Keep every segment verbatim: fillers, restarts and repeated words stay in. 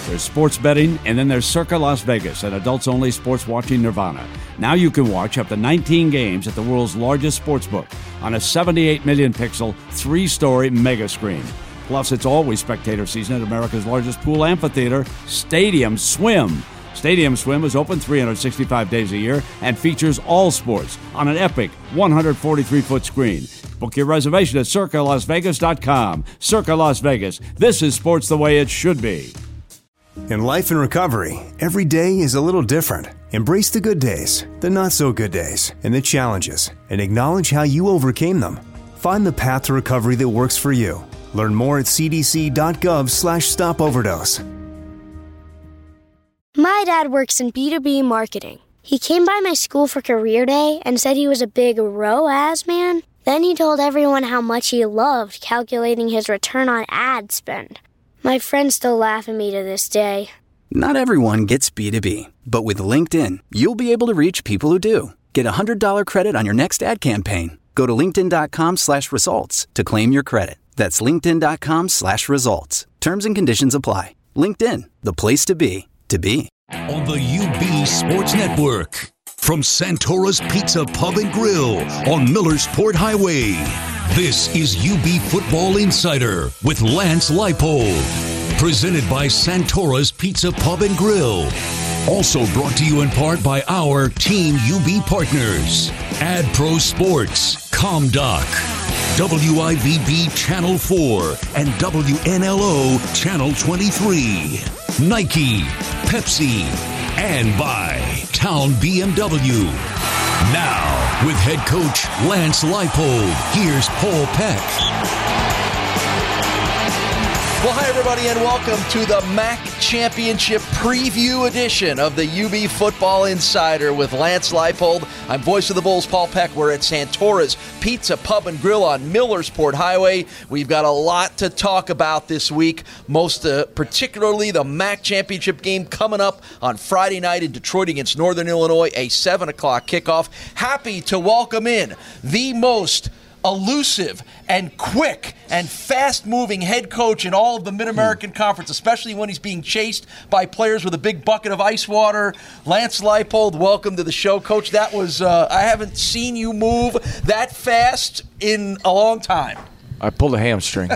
There's sports betting, and then there's Circa Las Vegas, an adults-only sports watching nirvana. Now you can watch up to nineteen games at the world's largest sportsbook on a seventy-eight million pixel, three-story mega screen. Plus, it's always spectator season at America's largest pool amphitheater, Stadium Swim. Stadium Swim is open three hundred sixty-five days a year and features all sports on an epic one hundred forty-three foot screen. Book your reservation at circa las vegas dot com. Circa Las Vegas. This is sports the way it should be. In life and recovery, every day is a little different. Embrace the good days, the not-so-good days, and the challenges, and acknowledge how you overcame them. Find the path to recovery that works for you. Learn more at c d c dot gov slash stop overdose. My dad works in B two B marketing. He came by my school for career day and said he was a big R O A S man. Then he told everyone how much he loved calculating his return on ad spend. My friends still laugh at me to this day. Not everyone gets B two B, but with LinkedIn, you'll be able to reach people who do. Get a one hundred dollars credit on your next ad campaign. Go to linkedin dot com slash results to claim your credit. That's linkedin dot com slash results. Terms and conditions apply. LinkedIn, the place to be, to be. On the U B Sports Network, from Santora's Pizza Pub and Grill on Millersport Highway, this is U B Football Insider with Lance Leipold. Presented by Santora's Pizza Pub and Grill. Also brought to you in part by our Team U B partners, AdPro Sports, ComDoc, W I V B Channel four, and W N L O Channel twenty-three, Nike, Pepsi, and by Town B M W. Now, with head coach Lance Leipold, here's Paul Peck. Well, hi, everybody, and welcome to the M A C Championship Preview Edition of the U B Football Insider with Lance Leipold. I'm voice of the Bulls, Paul Peck. We're at Santora's Pizza Pub and Grill on Millersport Highway. We've got a lot to talk about this week, most uh, particularly the M A C Championship game coming up on Friday night in Detroit against Northern Illinois, a seven o'clock kickoff. Happy to welcome in the most elusive and quick and fast-moving head coach in all of the Mid-American Conference, especially when he's being chased by players with a big bucket of ice water. Lance Leipold, welcome to the show. Coach, that was, uh, I haven't seen you move that fast in a long time. I pulled a hamstring.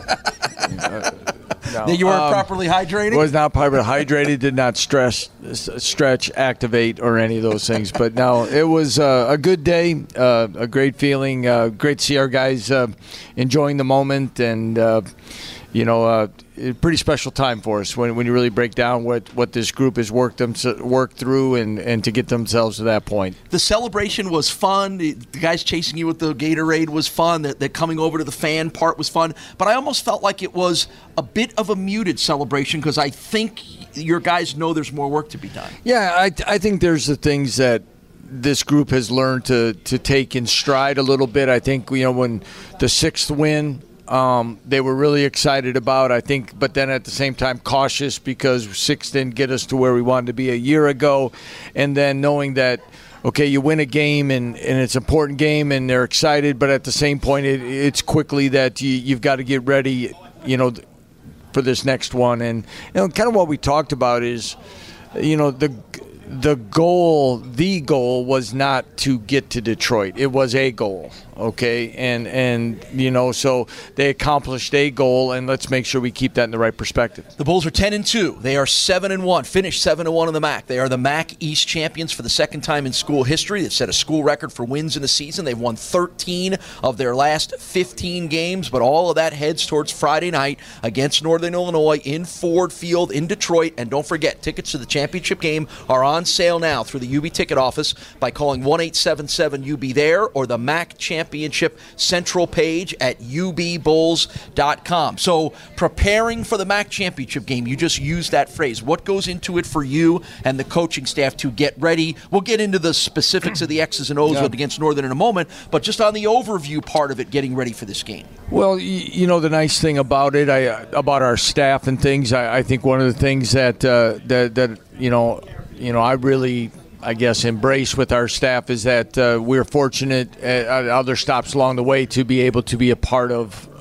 uh, no. That you weren't um, properly hydrated? Was not properly hydrated, did not stress, stretch, activate, or any of those things. But no, it was uh, a good day, uh, a great feeling. Uh, great to see our guys uh, enjoying the moment, and uh, you know, uh, a pretty special time for us when, when you really break down what, what this group has worked them worked through and, and to get themselves to that point. The celebration was fun. The guys chasing you with the Gatorade was fun. The, the coming over to the fan part was fun. But I almost felt like it was a bit of a muted celebration because I think your guys know there's more work to be done. Yeah, I, I think there's the things that this group has learned to, to take in stride a little bit. I think, you know, when the sixth win, Um, they were really excited about, I think, but then at the same time cautious because six didn't get us to where we wanted to be a year ago. And then knowing that, okay, you win a game and, and it's an important game and they're excited, but at the same point it, it's quickly that you, you've got to get ready, you know, for this next one. And you know, kind of what we talked about is, you know, the the goal, the goal was not to get to Detroit. It was a goal, okay? And, and you know, so they accomplished a goal, and let's make sure we keep that in the right perspective. The Bulls are ten and two. They are seven and one, finished seven and one in the M A C. They are the M A C East champions for the second time in school history. They've set a school record for wins in a season. They've won thirteen of their last fifteen games, but all of that heads towards Friday night against Northern Illinois in Ford Field in Detroit. And don't forget, tickets to the championship game are on sale now through the U B ticket office by calling one eight seven seven U B there or the M A C Championship Central page at U B Bulls dot com. So preparing for the M A C Championship game, you just used that phrase. What goes into it for you and the coaching staff to get ready? We'll get into the specifics of the X's and O's yeah. against Northern in a moment, but just on the overview part of it, getting ready for this game. Well, you know, the nice thing about it, I, about our staff and things, I, I think one of the things that, uh, that, that you know, you know, I really, I guess, embrace with our staff is that uh, we're fortunate at other stops along the way to be able to be a part of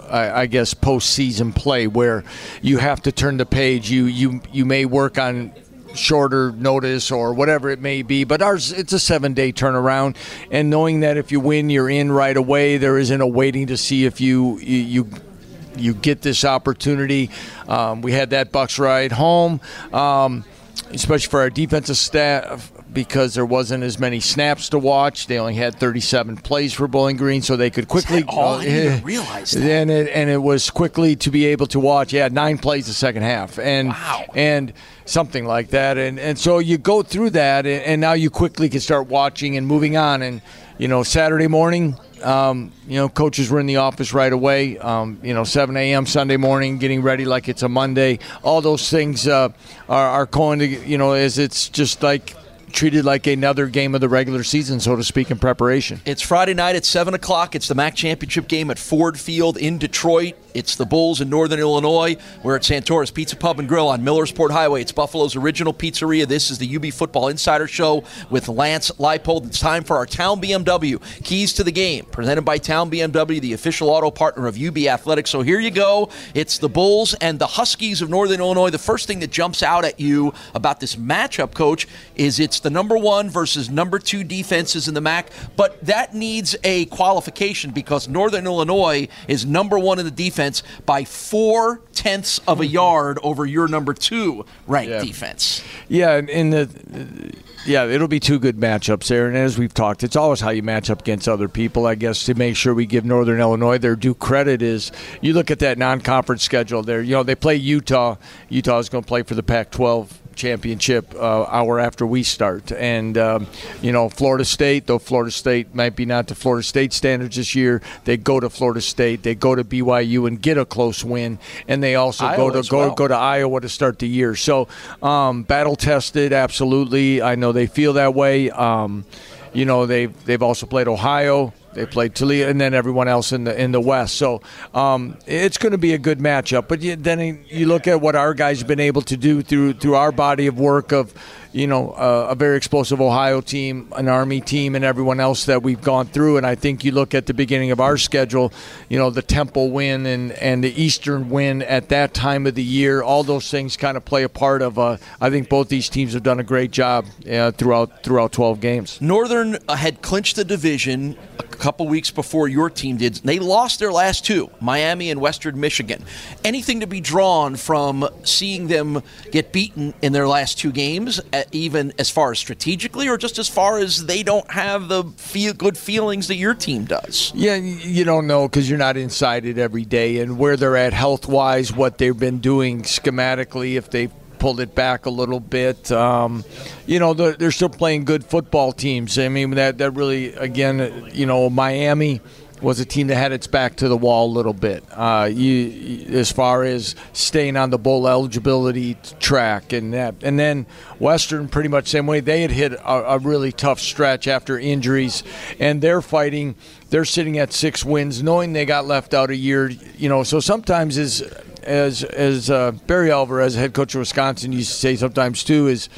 I, I guess, postseason play where you have to turn the page. You you you may work on shorter notice or whatever it may be, but ours, it's a seven-day turnaround, and knowing that if you win, you're in right away. There isn't a waiting to see if you you, you you get this opportunity. Um, we had that Bucs ride home, um, especially for our defensive staff, because there wasn't as many snaps to watch. They only had thirty-seven plays for Bowling Green, so they could quickly. Oh, I didn't even realize that. And it, and it was quickly to be able to watch. Yeah, nine plays the second half, and wow. and something like that. And and so you go through that, and, and now you quickly can start watching and moving on. And you know, Saturday morning, um, you know, coaches were in the office right away. Um, you know, seven a.m. Sunday morning, getting ready like it's a Monday. All those things uh, are are going to, you know, as it's just like. Treated like another game of the regular season, so to speak, in preparation. It's Friday night at seven o'clock. It's the M A C Championship game at Ford Field in Detroit. It's the Bulls in Northern Illinois. We're at Santora's Pizza Pub and Grill on Millersport Highway. It's Buffalo's original pizzeria. This is the U B Football Insider Show with Lance Leipold. It's time for our Town B M W Keys to the Game, presented by Town B M W, the official auto partner of U B Athletics. So here you go. It's the Bulls and the Huskies of Northern Illinois. The first thing that jumps out at you about this matchup, Coach, is it's the number one versus number two defenses in the M A C, but that needs a qualification because Northern Illinois is number one in the defense by four tenths of a yard over your number two ranked yeah. defense. Yeah, and the yeah, it'll be two good matchups there. And as we've talked, it's always how you match up against other people. I guess to make sure we give Northern Illinois their due credit is you look at that non-conference schedule there. You know, they play Utah. Utah is going to play for the Pac twelve championship uh, hour after we start. And, um, you know, Florida State, though Florida State might be not to Florida State standards this year, they go to Florida State, they go to B Y U and get a close win, and they also Iowa go to go, well. go to Iowa to start the year. So um, battle-tested, absolutely. I know they feel that way. Um, you know, they've, they've also played Ohio. They played Toledo, and then everyone else in the in the West. So um, it's going to be a good matchup. But you, then you look at what our guys have been able to do through through our body of work of, you know, uh, a very explosive Ohio team, an Army team, and everyone else that we've gone through. And I think you look at the beginning of our schedule, you know, the Temple win and, and the Eastern win at that time of the year. All those things kind of play a part of. Uh, I think both these teams have done a great job uh, throughout throughout twelve games. Northern had clinched the division a couple weeks before your team did. They lost their last two, Miami and Western Michigan. Anything to be drawn from seeing them get beaten in their last two games, even as far as strategically, or just as far as they don't have the feel good feelings that your team does? Yeah, you don't know because you're not inside it every day, and where they're at health-wise, what they've been doing schematically, if they've pulled it back a little bit. Um, you know, they're, they're still playing good football teams. I mean, that, that really, again, you know, Miami was a team that had its back to the wall a little bit uh, you, as far as staying on the bowl eligibility track. And that. And then Western, pretty much same way. They had hit a, a really tough stretch after injuries, and they're fighting. They're sitting at six wins, knowing they got left out a year. You know, so sometimes is as as uh, Barry Alvarez, head coach of Wisconsin, used to say sometimes too, is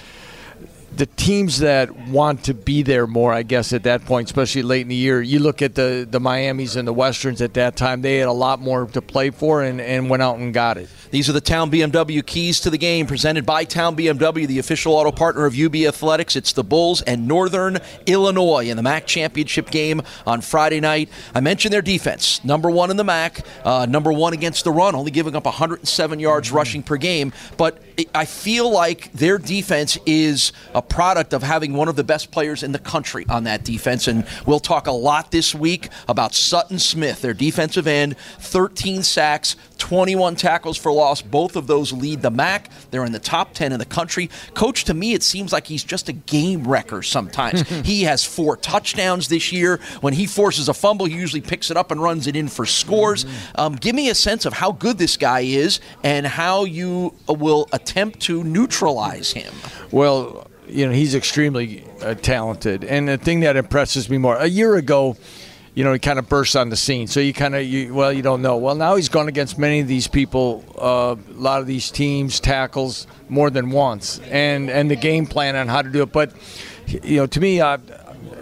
the teams that want to be there more, I guess, at that point, especially late in the year. You look at the, the Miamis and the Westerns at that time, they had a lot more to play for and, and went out and got it. These are the Town B M W Keys to the Game, presented by Town B M W, the official auto partner of U B Athletics. It's the Bulls and Northern Illinois in the M A C Championship game on Friday night. I mentioned their defense, number one in the M A C, uh, number one against the run, only giving up one hundred seven yards mm-hmm. rushing per game. But I feel like their defense is a product of having one of the best players in the country on that defense. And we'll talk a lot this week about Sutton Smith, their defensive end, thirteen sacks, twenty-one tackles for loss. Both of those lead the M A C. They're in the top ten in the country. Coach, to me, it seems like he's just a game wrecker sometimes. He has four touchdowns this year. When he forces a fumble, he usually picks it up and runs it in for scores. Um, give me a sense of how good this guy is and how you will attempt to neutralize him. Well, you know, he's extremely uh, talented. And the thing that impresses me more, a year ago, you know, he kind of bursts on the scene. So you kind of, you, well, you don't know. Well, now he's gone against many of these people, uh, a lot of these teams, tackles, more than once. And and the game plan on how to do it. But, you know, to me, uh,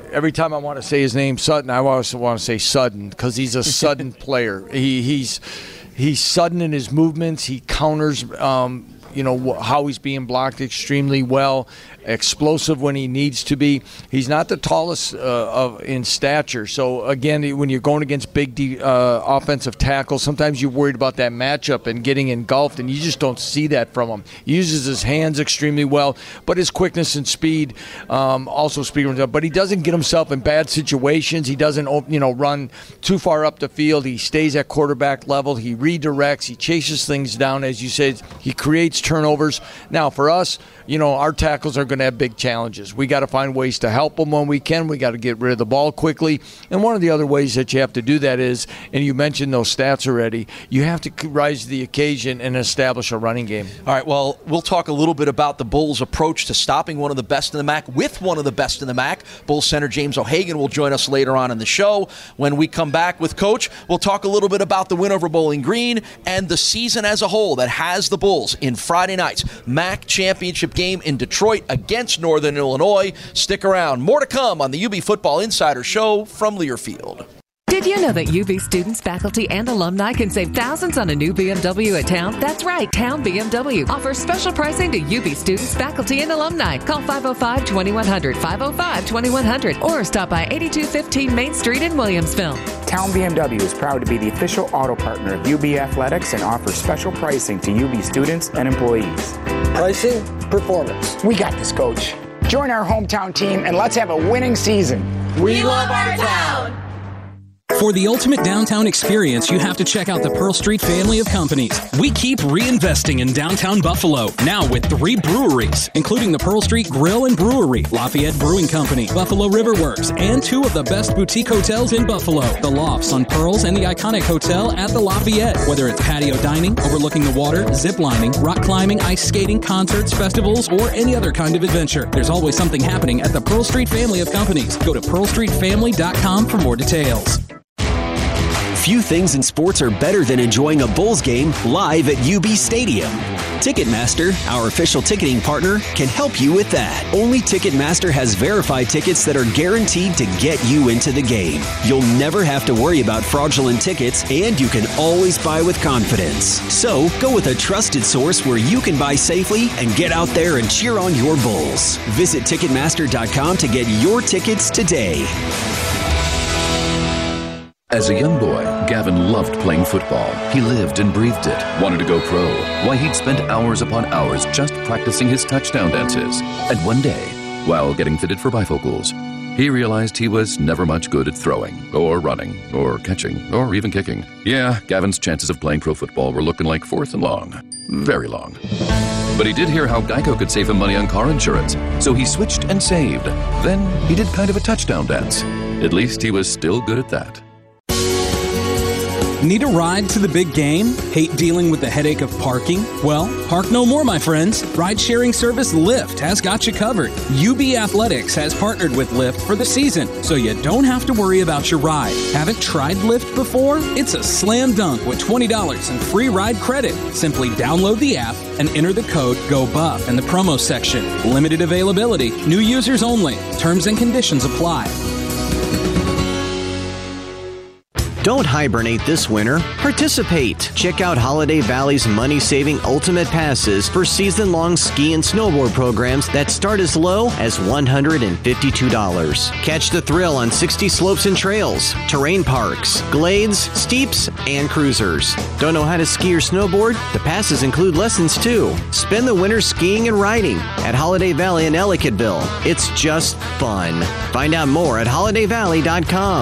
every time I want to say his name, Sutton, I also want to say Sudden because he's a sudden player. He, he's he's sudden in his movements. He counters, um, you know, how he's being blocked extremely well. Explosive when he needs to be. He's not the tallest uh, of in stature. So, again, when you're going against big de- uh, offensive tackles, sometimes you're worried about that matchup and getting engulfed, and you just don't see that from him. He uses his hands extremely well, but his quickness and speed um, also speak for himself. But he doesn't get himself in bad situations. He doesn't, you know, run too far up the field. He stays at quarterback level. He redirects. He chases things down, as you said. He creates turnovers. Now, for us, you know, our tackles are going to have big challenges. We got to find ways to help them when we can. We got to get rid of the ball quickly. And one of the other ways that you have to do that is, and you mentioned those stats already, you have to rise to the occasion and establish a running game. All right, well, we'll talk a little bit about the Bulls' approach to stopping one of the best in the M A C with one of the best in the M A C. Bulls center James O'Hagan will join us later on in the show. When we come back with Coach, we'll talk a little bit about the win over Bowling Green and the season as a whole that has the Bulls in Friday night's M A C championship game in Detroit against Northern Illinois. Stick around. More to come on the U B Football Insider Show from Learfield. Did you know that U B students, faculty, and alumni can save thousands on a new B M W at Town? That's right, Town B M W offers special pricing to U B students, faculty, and alumni. Call five oh five, two one zero zero, five oh five, two one zero zero, or stop by eighty-two fifteen Main Street in Williamsville. Town B M W is proud to be the official auto partner of U B Athletics and offers special pricing to U B students and employees. Pricing, performance. We got this, Coach. Join our hometown team and let's have a winning season. We love our town. For the ultimate downtown experience, you have to check out the Pearl Street family of companies. We keep reinvesting in downtown Buffalo, now with three breweries, including the Pearl Street Grill and Brewery, Lafayette Brewing Company, Buffalo River Works, and two of the best boutique hotels in Buffalo, the Lofts on Pearls and the iconic hotel at the Lafayette. Whether it's patio dining, overlooking the water, zip lining, rock climbing, ice skating, concerts, festivals, or any other kind of adventure, there's always something happening at the Pearl Street family of companies. Go to pearl street family dot com for more details. Few things in sports are better than enjoying a Bulls game live at U B Stadium. Ticketmaster, our official ticketing partner, can help you with that. Only Ticketmaster has verified tickets that are guaranteed to get you into the game. You'll never have to worry about fraudulent tickets, and you can always buy with confidence. So, go with a trusted source where you can buy safely and get out there and cheer on your Bulls. Visit Ticketmaster dot com to get your tickets today. As a young boy, Gavin loved playing football. He lived and breathed it, wanted to go pro. Why, he'd spend hours upon hours just practicing his touchdown dances. And one day, while getting fitted for bifocals, he realized he was never much good at throwing, or running, or catching, or even kicking. Yeah, Gavin's chances of playing pro football were looking like fourth and long. Very long. But he did hear how Geico could save him money on car insurance, so he switched and saved. Then he did kind of a touchdown dance. At least he was still good at that. Need a ride to the big game? Hate dealing with the headache of parking? Well, park no more, my friends. Ride-sharing service Lyft has got you covered. U B Athletics has partnered with Lyft for the season, so you don't have to worry about your ride. Haven't tried Lyft before? It's a slam dunk with twenty dollars in free ride credit. Simply download the app and enter the code GOBUFF in the promo section. Limited availability, new users only. Terms and conditions apply. Don't hibernate this winter. Participate. Check out Holiday Valley's money-saving Ultimate Passes for season-long ski and snowboard programs that start as low as one hundred fifty-two dollars. Catch the thrill on sixty slopes and trails, terrain parks, glades, steeps, and cruisers. Don't know how to ski or snowboard? The passes include lessons too. Spend the winter skiing and riding at Holiday Valley in Ellicottville. It's just fun. Find out more at holiday valley dot com.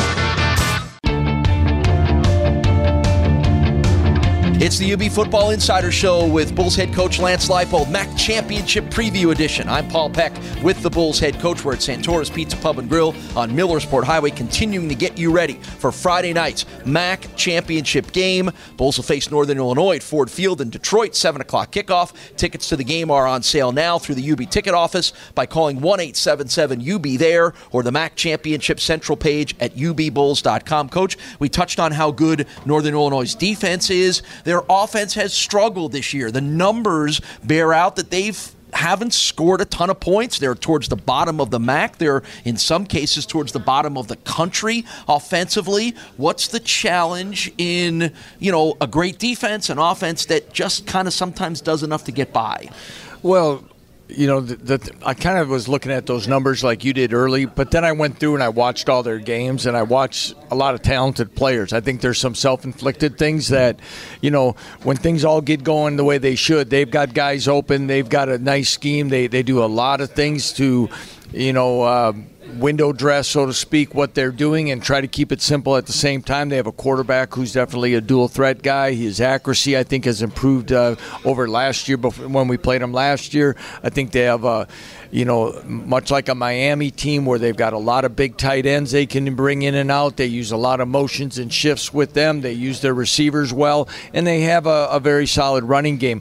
It's the U B Football Insider Show with Bulls head coach Lance Leipold, M A C Championship Preview Edition. I'm Paul Peck with the Bulls head coach. We're at Santora's Pizza Pub and Grill on Millersport Highway, continuing to get you ready for Friday night's M A C Championship game. Bulls will face Northern Illinois at Ford Field in Detroit, seven o'clock kickoff. Tickets to the game are on sale now through the U B ticket office by calling one eight seven seven U B there or the M A C Championship Central page at U B Bulls dot com. Coach, we touched on how good Northern Illinois' defense is. Their offense has struggled this year. The numbers bear out that they've haven't scored a ton of points. They're towards the bottom of the M A C. They're, in some cases, towards the bottom of the country offensively. What's the challenge in, you know, a great defense, an offense that just kind of sometimes does enough to get by? Well, you know, the, the, I kind of was looking at those numbers like you did early, but then I went through and I watched all their games, and I watched a lot of talented players. I think there's some self-inflicted things that, you know, when things all get going the way they should, they've got guys open, they've got a nice scheme, they, they do a lot of things to, you know, uh, window dress, so to speak, what they're doing and try to keep it simple at the same time. They have a quarterback who's definitely a dual threat guy. His accuracy, I think, has improved uh, over last year before, when we played him last year. I think they have a, you know, much like a Miami team where they've got a lot of big tight ends they can bring in and out. They use a lot of motions and shifts with them. They use their receivers well, and they have a, a very solid running game.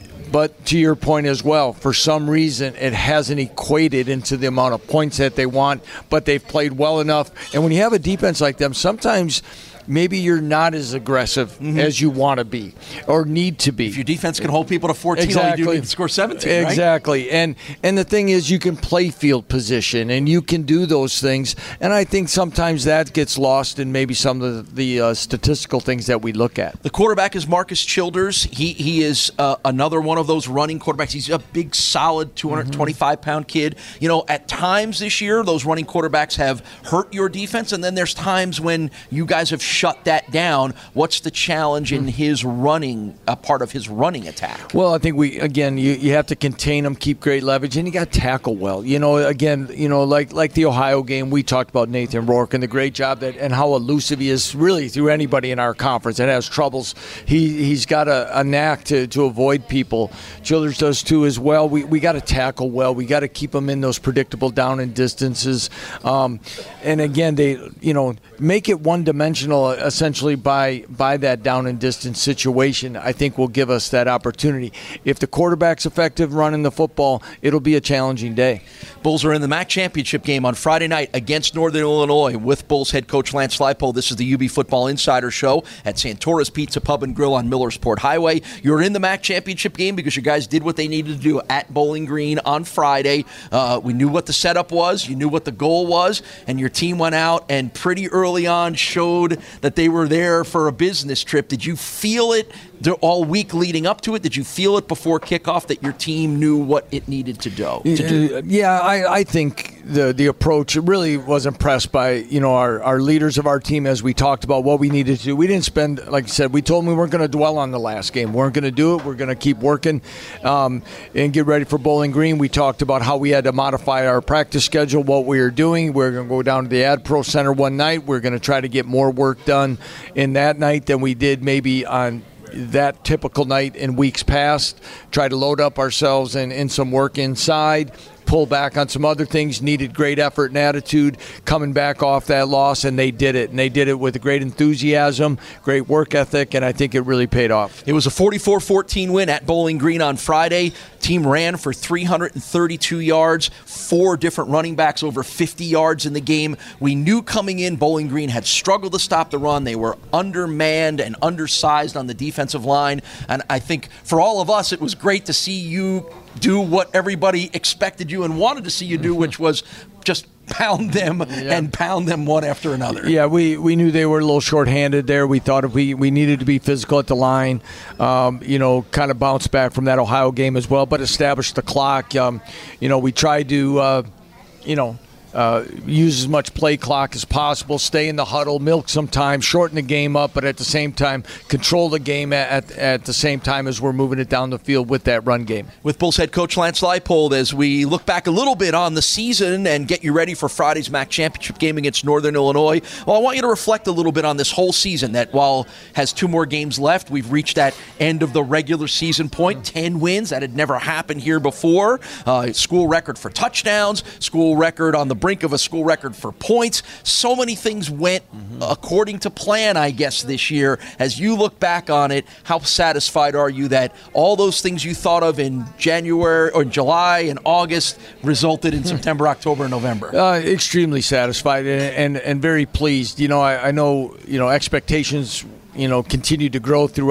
But to your point as well, for some reason it hasn't equated into the amount of points that they want, but they've played well enough. And when you have a defense like them, sometimes maybe you're not as aggressive mm-hmm. as you want to be or need to be. If your defense can hold people to fourteen, exactly. all you do is score seventeen, right? Exactly. And and the thing is, you can play field position and you can do those things. And I think sometimes that gets lost in maybe some of the, the uh, statistical things that we look at. The quarterback is Marcus Childers. He he is uh, another one of those running quarterbacks. He's a big, solid two hundred twenty-five pound kid. You know, at times this year, those running quarterbacks have hurt your defense, and then there's times when you guys have shut that down. What's the challenge in his running, a part of his running attack? Well, I think we, again, you, you have to contain him, keep great leverage, and you got to tackle well. You know, again, you know, like like the Ohio game, we talked about Nathan Rourke and the great job that and how elusive he is really through anybody in our conference that has troubles. He, he's got a, a knack to, to avoid people. Childers does too as well. We, we got to tackle well. We got to keep him in those predictable down and distances. Um, and again, they, you know, make it one-dimensional essentially by by that down and distance situation, I think will give us that opportunity. If the quarterback's effective running the football, it'll be a challenging day. Bulls are in the M A C championship game on Friday night against Northern Illinois with Bulls head coach Lance Leipold. This is the U B Football Insider Show at Santora's Pizza Pub and Grill on Millersport Highway. You're in the M A C championship game because you guys did what they needed to do at Bowling Green on Friday. Uh, we knew what the setup was. You knew what the goal was. And your team went out and pretty early on showed that they were there for a business trip. Did you feel it all week leading up to it? Did you feel it before kickoff that your team knew what it needed to do? To do? Yeah, I, I think the the approach really was impressed by, you know, our, our leaders of our team as we talked about what we needed to do. We didn't spend, like I said, we told them we weren't going to dwell on the last game. We weren't going to do it. We're going to keep working um, and get ready for Bowling Green. We talked about how we had to modify our practice schedule, what we were doing. We're going to go down to the Ad Pro Center one night. We're going to try to get more work done in that night than we did maybe on that typical night in weeks past. Try to load up ourselves in, in some work inside, pull back on some other things, needed great effort and attitude coming back off that loss, and they did it. And they did it with great enthusiasm, great work ethic, and I think it really paid off. It was a forty-four fourteen win at Bowling Green on Friday. Team ran for three hundred thirty-two yards, four different running backs over fifty yards in the game. We knew coming in Bowling Green had struggled to stop the run. They were undermanned and undersized on the defensive line, and I think for all of us it was great to see you do what everybody expected you and wanted to see you do, which was just pound them yeah. and pound them one after another. Yeah, we, we knew they were a little shorthanded there. We thought if we, we needed to be physical at the line, um, you know, kind of bounce back from that Ohio game as well, but establish the clock. Um, you know, we tried to, uh, you know, Uh, use as much play clock as possible, stay in the huddle, milk some time, shorten the game up, but at the same time control the game at, at, at the same time as we're moving it down the field with that run game. With Bulls head coach Lance Leipold, as we look back a little bit on the season and get you ready for Friday's M A C championship game against Northern Illinois, well, I want you to reflect a little bit on this whole season that while has two more games left, we've reached that end of the regular season point, ten wins. That had never happened here before. Uh, school record for touchdowns, school record on the brink of a school record for points. So many things went mm-hmm. according to plan, I guess, this year. As you look back on it, how satisfied are you that all those things you thought of in January or July and August resulted in September, October, and November? Uh, extremely satisfied and, and and very pleased. You know, I, I know, you know, expectations, you know, continue to grow throughout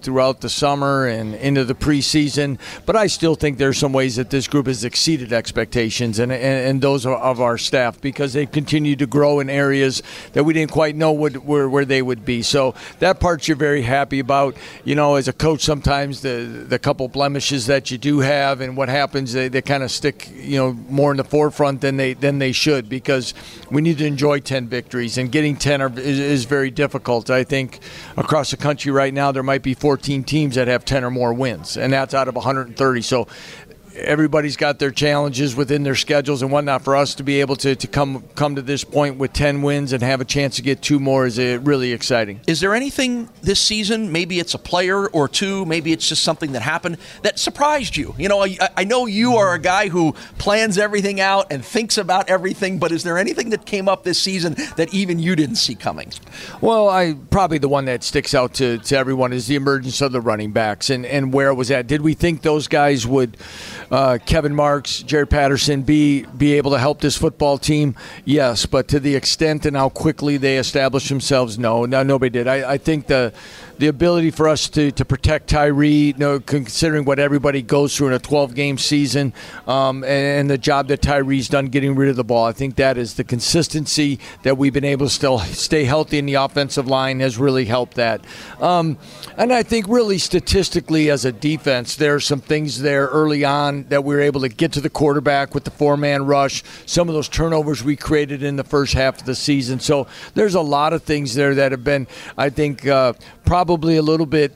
throughout the summer and into the preseason. But I still think there's some ways that this group has exceeded expectations and, and, and those of our staff, because they've continued to grow in areas that we didn't quite know would, where, where they would be. So that part you're very happy about. You know, as a coach, sometimes the the couple blemishes that you do have and what happens, they, they kind of stick, you know, more in the forefront than they than they should, because we need to enjoy ten victories, and getting ten are, is, is very difficult. I think across the country right now there might be fourteen teams that have ten or more wins, and that's out of one hundred thirty. So everybody's got their challenges within their schedules and whatnot. For us to be able to, to come come to this point with ten wins and have a chance to get two more is uh, really exciting. Is there anything this season, maybe it's a player or two, maybe it's just something that happened, that surprised you? You know, I, I know you are a guy who plans everything out and thinks about everything, but is there anything that came up this season that even you didn't see coming? Well, I probably the one that sticks out to, to everyone is the emergence of the running backs and, and where it was at. Did we think those guys would Uh, Kevin Marks, Jared Patterson, be be able to help this football team? Yes, but to the extent and how quickly they established themselves, no, no nobody did. I, I think the the ability for us to, to protect Tyree, you know, considering what everybody goes through in a twelve-game season, um, and, and the job that Tyree's done getting rid of the ball, I think that is the consistency that we've been able to still stay healthy in the offensive line has really helped that. Um, and I think really statistically as a defense, there are some things there early on that we were able to get to the quarterback with the four-man rush, some of those turnovers we created in the first half of the season. So there's a lot of things there that have been, I think, uh, probably a little bit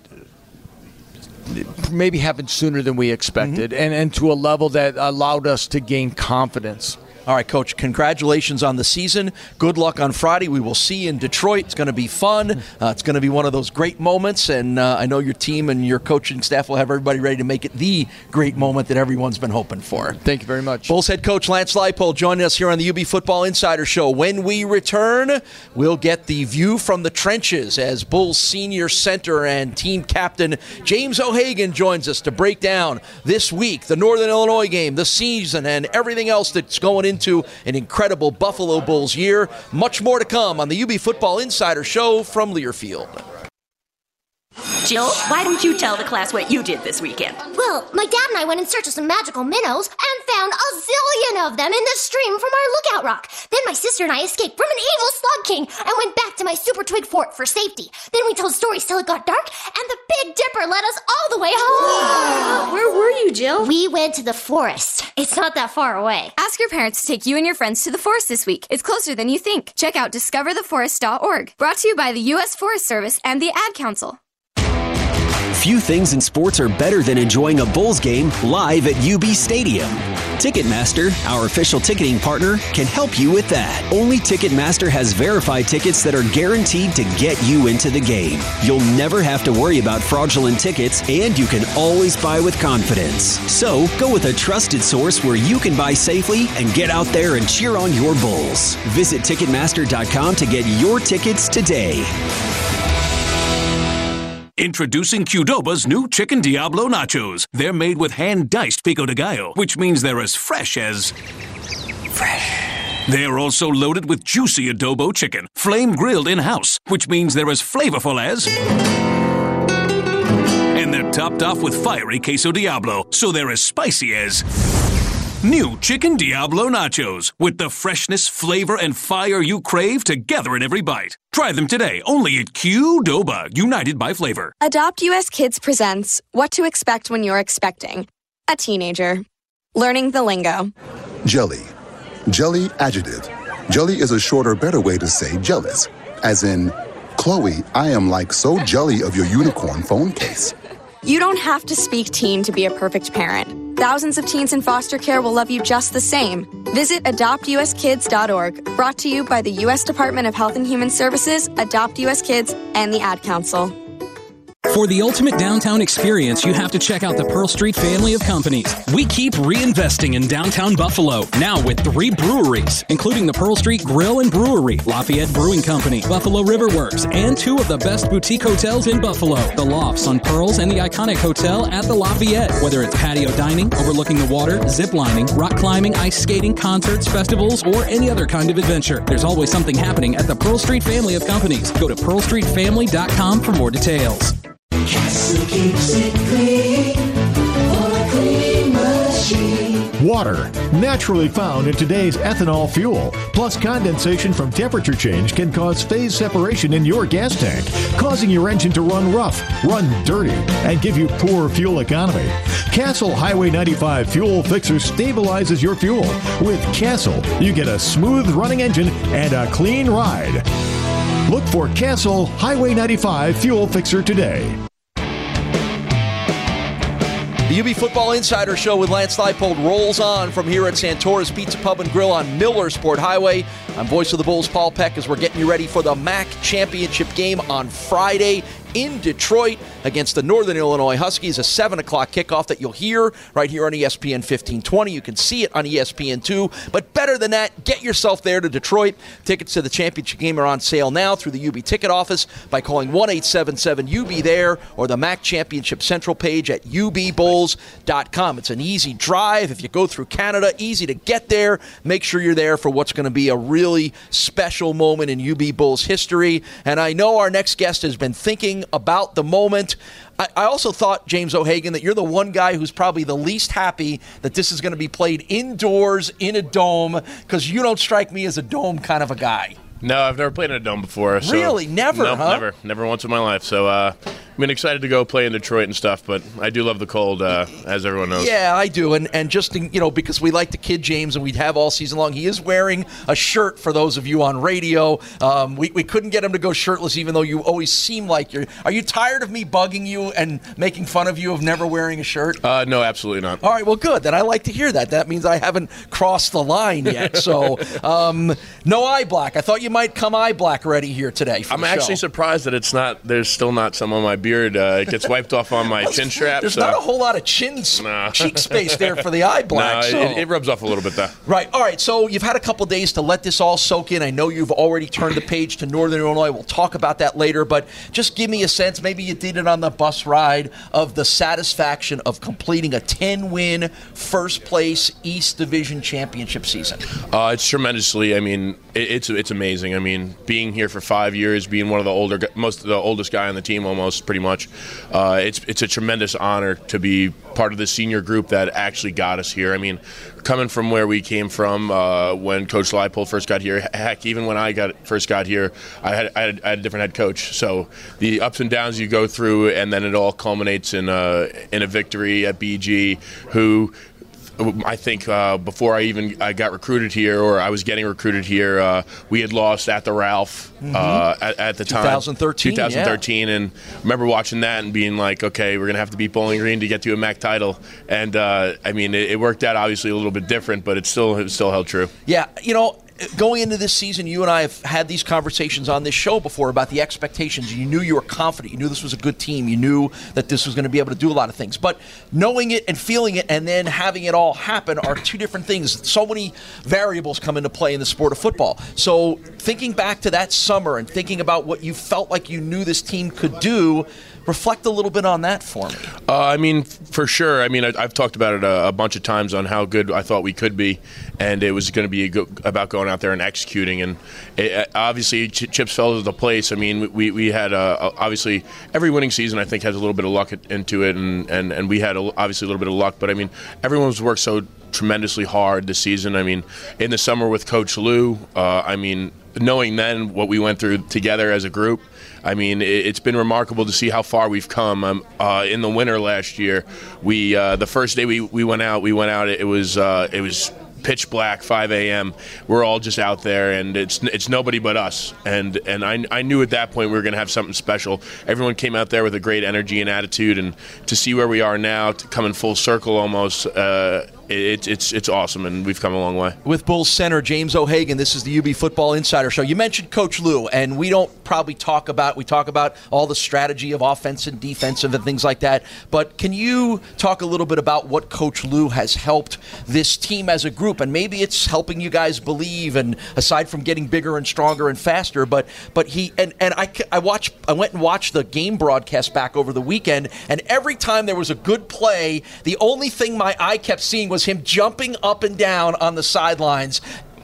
maybe happened sooner than we expected, mm-hmm. and, and to a level that allowed us to gain confidence. All right, Coach, congratulations on the season. Good luck on Friday. We will see you in Detroit. It's going to be fun. Uh, it's going to be one of those great moments, and uh, I know your team and your coaching staff will have everybody ready to make it the great moment that everyone's been hoping for. Thank you very much. Bulls head coach Lance Leipold joining us here on the U B Football Insider Show. When we return, we'll get the view from the trenches as Bulls senior center and team captain James O'Hagan joins us to break down this week, the Northern Illinois game, the season, and everything else that's going into an incredible Buffalo Bulls year. Much more to come on the U B Football Insider Show from Learfield. Jill, why don't you tell the class what you did this weekend? Well, my dad and I went in search of some magical minnows and found a zillion of them in the stream from our lookout rock. Then my sister and I escaped from an evil slug king and went back to my super twig fort for safety. Then we told stories till it got dark, and the Big Dipper led us all the way home. Where were you, Jill? We went to the forest. It's not that far away. Ask your parents to take you and your friends to the forest this week. It's closer than you think. Check out discover the forest dot org. Brought to you by the U S Forest Service and the Ad Council. Few things in sports are better than enjoying a Bulls game live at U B Stadium. Ticketmaster, our official ticketing partner, can help you with that. Only Ticketmaster has verified tickets that are guaranteed to get you into the game. You'll never have to worry about fraudulent tickets, and you can always buy with confidence. So, go with a trusted source where you can buy safely and get out there and cheer on your Bulls. Visit Ticketmaster dot com to get your tickets today. Introducing Qdoba's new Chicken Diablo Nachos. They're made with hand-diced pico de gallo, which means they're as fresh as... fresh. They're also loaded with juicy adobo chicken, flame-grilled in-house, which means they're as flavorful as... and they're topped off with fiery queso Diablo, so they're as spicy as... New Chicken Diablo Nachos, with the freshness, flavor, and fire you crave together in every bite. Try them today, only at Qdoba, united by flavor. Adopt U S Kids presents What to Expect When You're Expecting a Teenager. Learning the lingo. Jelly. Jelly adjective. Jelly is a shorter, better way to say jealous. As in, Chloe, I am like so jelly of your unicorn phone case. You don't have to speak teen to be a perfect parent. Thousands of teens in foster care will love you just the same. Visit adopt U S kids dot org. Brought to you by the U S Department of Health and Human Services, Adopt U S Kids, and the Ad Council. For the ultimate downtown experience, you have to check out the Pearl Street family of companies. We keep reinvesting in downtown Buffalo, now with three breweries, including the Pearl Street Grill and Brewery, Lafayette Brewing Company, Buffalo River Works, and two of the best boutique hotels in Buffalo, the Lofts on Pearls and the iconic hotel at the Lafayette. Whether it's patio dining, overlooking the water, zip lining, rock climbing, ice skating, concerts, festivals, or any other kind of adventure, there's always something happening at the Pearl Street family of companies. Go to pearl street family dot com for more details. Castle keeps it clean for a clean machine. Water, naturally found in today's ethanol fuel, plus condensation from temperature change can cause phase separation in your gas tank, causing your engine to run rough, run dirty, and give you poor fuel economy. Castle Highway ninety-five Fuel Fixer stabilizes your fuel. With Castle, you get a smooth running engine and a clean ride. Look for Castle Highway ninety-five Fuel Fixer today. The U B Football Insider Show with Lance Leipold rolls on from here at Santora's Pizza Pub and Grill on Millersport Highway. I'm voice of the Bulls, Paul Peck, as we're getting you ready for the M A C Championship game on Friday in Detroit against the Northern Illinois Huskies, a seven o'clock kickoff that you'll hear right here on E S P N fifteen twenty. You can see it on E S P N two, but better than that, get yourself there to Detroit. Tickets to the championship game are on sale now through the U B ticket office by calling one eight seven seven U B there or the M A C Championship Central page at U B Bulls dot com. It's an easy drive. If you go through Canada, easy to get there. Make sure you're there for what's going to be a really special moment in U B Bulls history. And I know our next guest has been thinking about the moment. I, I also thought, James O'Hagan, that you're the one guy who's probably the least happy that this is going to be played indoors in a dome, because you don't strike me as a dome kind of a guy. No, I've never played in a dome before. So really? Never, no, huh? Never. Never once in my life. So uh, I've been excited to go play in Detroit and stuff, but I do love the cold, uh, as everyone knows. Yeah, I do. And and just, you know, because we like to kid James and we'd have all season long, he is wearing a shirt for those of you on radio. Um, we, we couldn't get him to go shirtless, even though you always seem like you're. Are you tired of me bugging you and making fun of you of never wearing a shirt? Uh, no, absolutely not. All right, well, good. Then I like to hear that. That means I haven't crossed the line yet. So, um, no eye black. I thought you might come eye black ready here today for I'm the actually show. surprised that it's not. There's still not some on my beard. Uh, it gets wiped off on my chin strap. There's so. not a whole lot of chin no. cheek space there for the eye black. No, so. it, it rubs off a little bit though. Right. All right. So you've had a couple days to let this all soak in. I know you've already turned the page to Northern Illinois. We'll talk about that later. But just give me a sense. Maybe you did it on the bus ride of the satisfaction of completing a ten-win, first-place East Division championship season. Uh, it's tremendously. I mean, it, it's it's amazing. I mean, being here for five years, being one of the older, most of the oldest guy on the team, almost pretty much. Uh, it's it's a tremendous honor to be part of the senior group that actually got us here. I mean, coming from where we came from uh, when Coach Leipold first got here, heck, even when I got first got here, I had, I had I had a different head coach. So the ups and downs you go through, and then it all culminates in a in a victory at B G, who. I think uh, before I even I got recruited here, or I was getting recruited here, uh, we had lost at the Ralph Mm-hmm. uh, at, at the time. twenty thirteen, twenty thirteen, yeah. And I remember watching that and being like, okay, we're going to have to beat Bowling Green to get to a M A C title. And, uh, I mean, it, it worked out obviously a little bit different, but it still, it still held true. Yeah, you know, going into this season, you and I have had these conversations on this show before about the expectations. You knew you were confident. You knew this was a good team. You knew that this was going to be able to do a lot of things. But knowing it and feeling it and then having it all happen are two different things. So many variables come into play in the sport of football. So thinking back to that summer and thinking about what you felt like you knew this team could do, reflect a little bit on that for me. Uh, I mean, for sure. I mean, I, I've talked about it a, a bunch of times on how good I thought we could be, and it was going to be a go, about going out there and executing. And it, obviously, Ch- Chips fell into place. I mean, we we had uh, obviously every winning season I think has a little bit of luck into it, and and, and we had a, obviously a little bit of luck. But I mean, everyone's worked so tremendously hard this season. I mean, in the summer with Coach Lou, uh, I mean, knowing then what we went through together as a group, I mean, it's been remarkable to see how far we've come. Um, uh, in the winter last year, we uh, the first day we, we went out, we went out. It was uh, it was pitch black, five a.m. We're all just out there, and it's it's nobody but us. And and I I knew at that point we were going to have something special. Everyone came out there with a great energy and attitude, and to see where we are now, to come in full circle almost. Uh, It's it's it's awesome, and we've come a long way. With Bulls center James O'Hagan, this is the U B Football Insider Show. You mentioned Coach Lou, and we don't probably talk about, we talk about all the strategy of offense and defensive and things like that, but can you talk a little bit about what Coach Lou has helped this team as a group, and maybe it's helping you guys believe, and aside from getting bigger and stronger and faster, but but he, and, and I, I, watch, I went and watched the game broadcast back over the weekend, and every time there was a good play, the only thing my eye kept seeing was was him jumping up and down on the sidelines,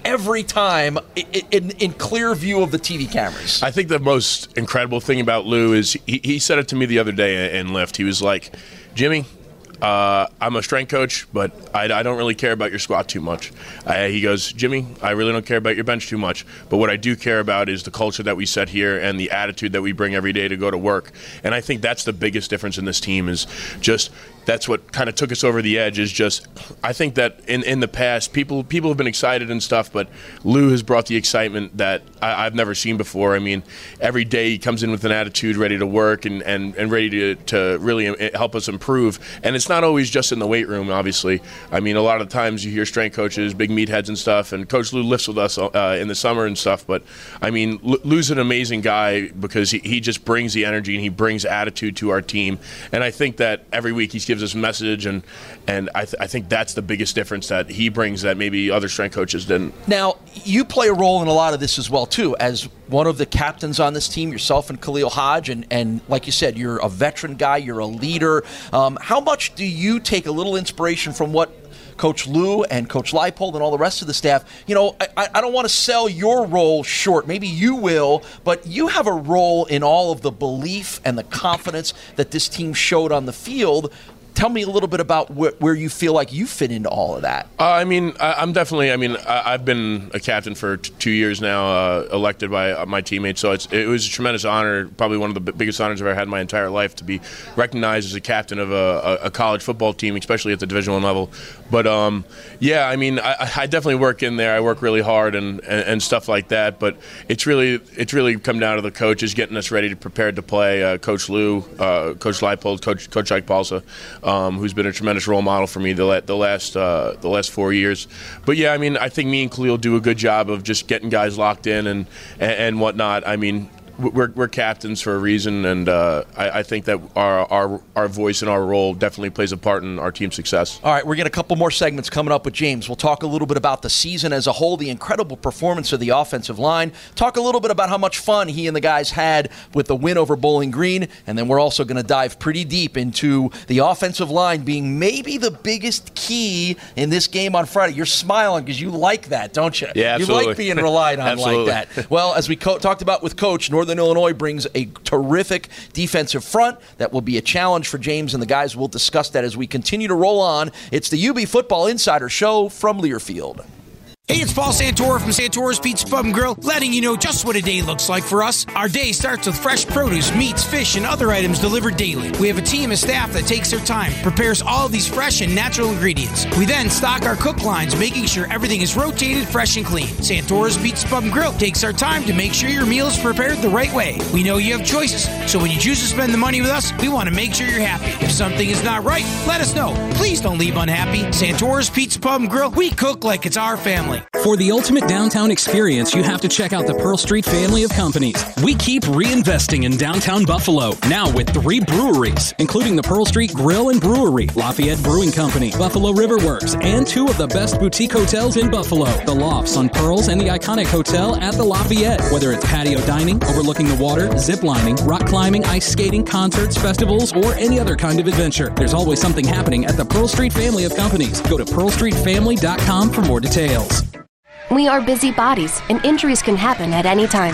every time in, in, in clear view of the T V cameras. I think the most incredible thing about Lou is he, he said it to me the other day in Lyft. He was like, Jimmy, Uh, I'm a strength coach, but I, I don't really care about your squat too much. Uh, he goes, Jimmy, I really don't care about your bench too much, but what I do care about is the culture that we set here and the attitude that we bring every day to go to work. And I think that's the biggest difference in this team is just that's what kind of took us over the edge is just I think that in, in the past, people people have been excited and stuff, but Lou has brought the excitement that I, I've never seen before. I mean, every day he comes in with an attitude ready to work and, and, and ready to, to really help us improve. And it's not always just in the weight room, obviously. I mean, a lot of times you hear strength coaches, big meatheads and stuff, and Coach Lou lifts with us uh, in the summer and stuff. But, I mean, Lou's an amazing guy because he, he just brings the energy and he brings attitude to our team. And I think that every week he gives us a message, and, and I, th- I think that's the biggest difference that he brings that maybe other strength coaches didn't. Now, you play a role in a lot of this as well, too, as one of the captains on this team, yourself and Khalil Hodge, and, and like you said, you're a veteran guy, you're a leader. Um, how much do you take a little inspiration from what Coach Lou and Coach Leipold and all the rest of the staff? You know, I, I don't want to sell your role short. Maybe you will, but you have a role in all of the belief and the confidence that this team showed on the field. Tell me a little bit about wh- where you feel like you fit into all of that. Uh, I mean, I, I'm definitely, I mean, I, I've been a captain for t- two years now, uh, elected by uh, my teammates. So it's, it was a tremendous honor, probably one of the b- biggest honors I've ever had in my entire life to be recognized as a captain of a, a, a college football team, especially at the Division One level. But, um, yeah, I mean, I, I definitely work in there. I work really hard and, and, and stuff like that. But it's really it's really come down to the coaches getting us ready to prepare to play. Uh, Coach Lou, uh, Coach Leipold, Coach Coach Ike Balsa. Um, who's been a tremendous role model for me the, la- the last uh, the last four years. But yeah, I mean, I think me and Khalil do a good job of just getting guys locked in and and, and whatnot. I mean, we're we're captains for a reason, and uh, I, I think that our, our our voice and our role definitely plays a part in our team's success. All right, we're getting a couple more segments coming up with James. We'll talk a little bit about the season as a whole, the incredible performance of the offensive line, talk a little bit about how much fun he and the guys had with the win over Bowling Green, and then we're also going to dive pretty deep into the offensive line being maybe the biggest key in this game on Friday. You're smiling because you like that, don't you? Yeah, absolutely. You like being relied on like that. Well, as we co- talked about with Coach, Northern Illinois brings a terrific defensive front that will be a challenge for James and the guys. We'll discuss that as we continue to roll on. It's the U B Football Insider Show from Learfield. Hey, it's Paul Santora from Santora's Pizza Pub and Grill, letting you know just what a day looks like for us. Our day starts with fresh produce, meats, fish, and other items delivered daily. We have a team of staff that takes their time, prepares all of these fresh and natural ingredients. We then stock our cook lines, making sure everything is rotated, fresh, and clean. Santora's Pizza Pub and Grill takes our time to make sure your meal is prepared the right way. We know you have choices, so when you choose to spend the money with us, we want to make sure you're happy. If something is not right, let us know. Please don't leave unhappy. Santora's Pizza Pub and Grill, we cook like it's our family. For the ultimate downtown experience, you have to check out the Pearl Street family of companies. We keep reinvesting in downtown Buffalo, now with three breweries, including the Pearl Street Grill and Brewery, Lafayette Brewing Company, Buffalo River Works, and two of the best boutique hotels in Buffalo, the Lofts on Pearls and the iconic hotel at the Lafayette. Whether it's patio dining, overlooking the water, zip lining, rock climbing, ice skating, concerts, festivals, or any other kind of adventure, there's always something happening at the Pearl Street family of companies. Go to pearl street family dot com for more details. We are busy bodies, and injuries can happen at any time.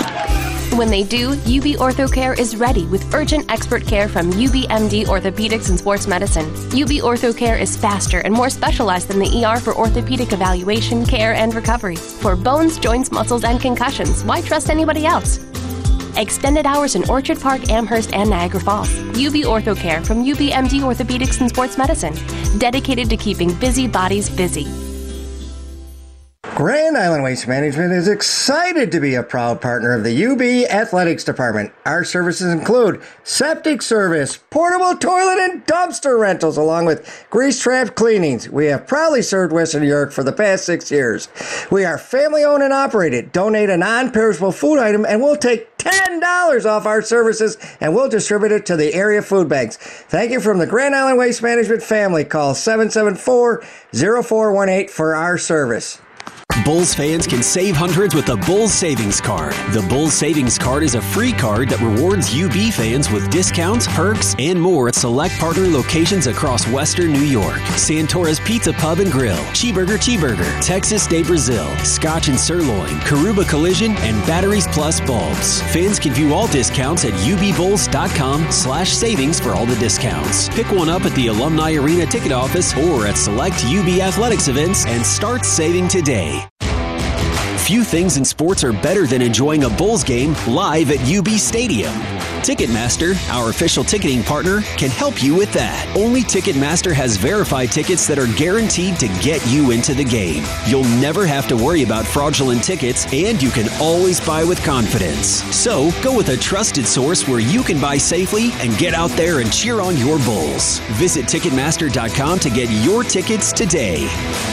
When they do, U B OrthoCare is ready with urgent expert care from U B M D Orthopedics and Sports Medicine. U B OrthoCare is faster and more specialized than the E R for orthopedic evaluation, care, and recovery. For bones, joints, muscles, and concussions, why trust anybody else? Extended hours in Orchard Park, Amherst, and Niagara Falls. U B OrthoCare from U B M D Orthopedics and Sports Medicine. Dedicated to keeping busy bodies busy. Grand Island Waste Management is excited to be a proud partner of the U B Athletics Department. Our services include septic service, portable toilet and dumpster rentals, along with grease trap cleanings. We have proudly served Western New York for the past six years. We are family owned and operated. Donate a non-perishable food item and we'll take ten dollars off our services and we'll distribute it to the area food banks. Thank you from the Grand Island Waste Management family. Call seven seven four, zero four one eight for our service. Bulls fans can save hundreds with the Bulls Savings Card. The Bulls Savings Card is a free card that rewards U B fans with discounts, perks, and more at select partner locations across Western New York. Santora's Pizza Pub and Grill, Cheeseburger Cheeseburger, Texas de Brazil, Scotch and Sirloin, Karuba Collision, and Batteries Plus Bulbs. Fans can view all discounts at ubbulls.com slash savings for all the discounts. Pick one up at the Alumni Arena ticket office or at select U B Athletics events and start saving today. Few things in sports are better than enjoying a Bulls game live at U B Stadium. Ticketmaster, our official ticketing partner, can help you with that. Only Ticketmaster has verified tickets that are guaranteed to get you into the game. You'll never have to worry about fraudulent tickets, and you can always buy with confidence. So, go with a trusted source where you can buy safely and get out there and cheer on your Bulls. Visit Ticketmaster dot com to get your tickets today.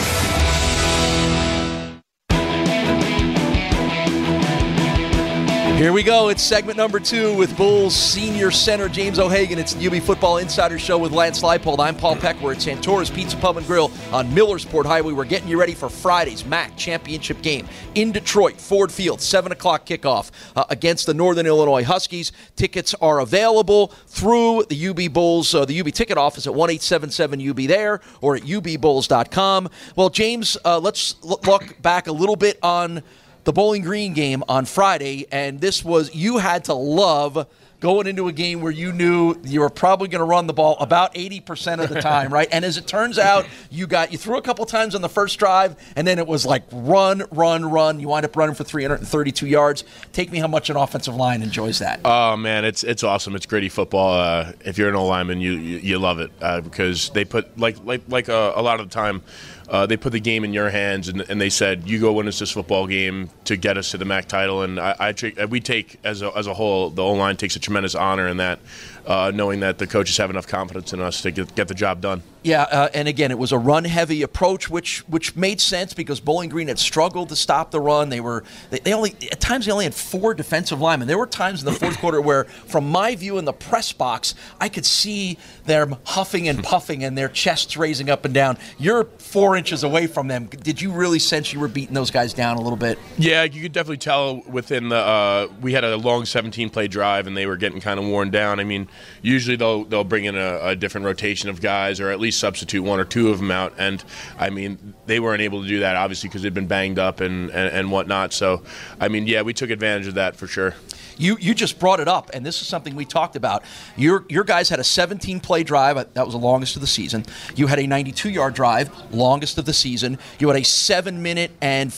Here we go. It's segment number two with Bulls senior center James O'Hagan. It's the U B Football Insider Show with Lance Leipold. I'm Paul Peck. We're at Santora's Pizza Pub and Grill on Millersport Highway. We're getting you ready for Friday's M A C championship game in Detroit, Ford Field, seven o'clock kickoff uh, against the Northern Illinois Huskies. Tickets are available through the U B Bulls, uh, the U B ticket office at one eight seven seven U B there or at U B bulls dot com. Well, James, uh, let's look back a little bit on the Bowling Green game on Friday, and this was, you had to love going into a game where you knew you were probably going to run the ball about eighty percent of the time, right? And as it turns out, you got you threw a couple times on the first drive, and then it was like run, run, run. You wind up running for three hundred thirty-two yards. Take me how much an offensive line enjoys that. Oh man, it's it's awesome. It's gritty football. Uh, if you're an O lineman, you, you you love it uh, because they put like like like a, a lot of the time. Uh, they put the game in your hands, and, and they said, you go win us this football game to get us to the M A C title. And I, I tra- we take, as a, as a whole, the O-line takes a tremendous honor in that, uh, knowing that the coaches have enough confidence in us to get, get the job done. Yeah, uh, and again, it was a run-heavy approach, which which made sense because Bowling Green had struggled to stop the run. They were they, they only at times they only had four defensive linemen. There were times in the fourth quarter where, from my view in the press box, I could see them huffing and puffing and their chests raising up and down. You're four inches away from them. Did you really sense you were beating those guys down a little bit? Yeah, you could definitely tell within the. Uh, we had a long seventeen-play drive, and they were getting kind of worn down. I mean, usually they'll they'll bring in a, a different rotation of guys, or at least substitute one or two of them out, and I mean they weren't able to do that obviously because they'd been banged up and, and, and whatnot. So I mean yeah, we took advantage of that for sure. You you just brought it up, and this is something we talked about. Your your guys had a seventeen-play drive. That was the longest of the season. You had a ninety-two-yard drive, longest of the season. You had a seven-minute and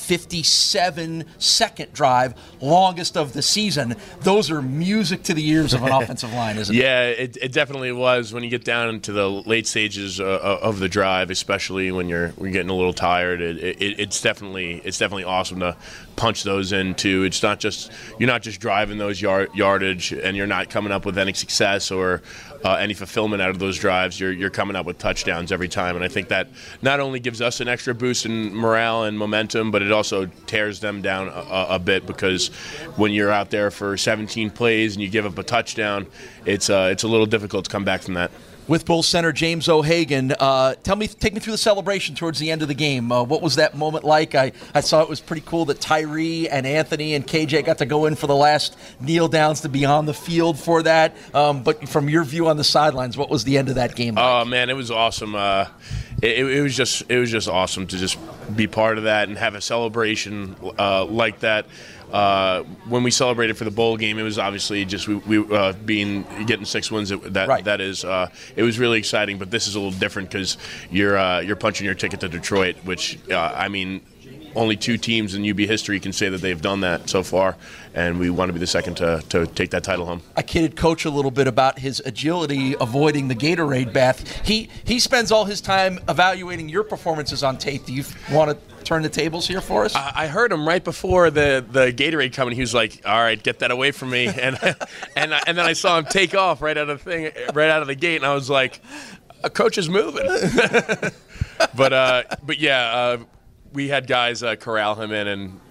fifty-seven-second drive, longest of the season. Those are music to the ears of an offensive line, isn't it? Yeah, it, it definitely was. When you get down into the late stages uh, of the drive, especially when you're when you're getting a little tired, it, it, it's definitely it's definitely awesome to punch those in too. It's not just you're not just driving those yard, yardage and you're not coming up with any success or uh, any fulfillment out of those drives. You're you're coming up with touchdowns every time, and I think that not only gives us an extra boost in morale and momentum, but it also tears them down a, a bit because when you're out there for seventeen plays and you give up a touchdown, it's uh, it's a little difficult to come back from that. With Bulls center James O'Hagan, uh, tell me, take me through the celebration towards the end of the game. Uh, what was that moment like? I, I saw it was pretty cool that Tyree and Anthony and K J got to go in for the last kneel downs to be on the field for that. Um, but from your view on the sidelines, what was the end of that game like? Oh man, it was awesome. Uh, it, it was just it was just awesome to just be part of that and have a celebration uh, like that. Uh, when we celebrated for the bowl game, it was obviously just we, we uh, being getting six wins. That right. that is, uh, it was really exciting. But this is a little different because you're uh, you're punching your ticket to Detroit, which uh, I mean, only two teams in U B history can say that they've done that so far, and we want to be the second to, to take that title home. I kidded Coach a little bit about his agility avoiding the Gatorade bath. He he spends all his time evaluating your performances on tape. Do you want to turn the tables here for us? I, I heard him right before the, the Gatorade coming. He was like, "All right, get that away from me," and and and then I saw him take off right out of the thing, right out of the gate, and I was like, "A coach is moving." but uh, but yeah. Uh, We had guys uh, corral him in, and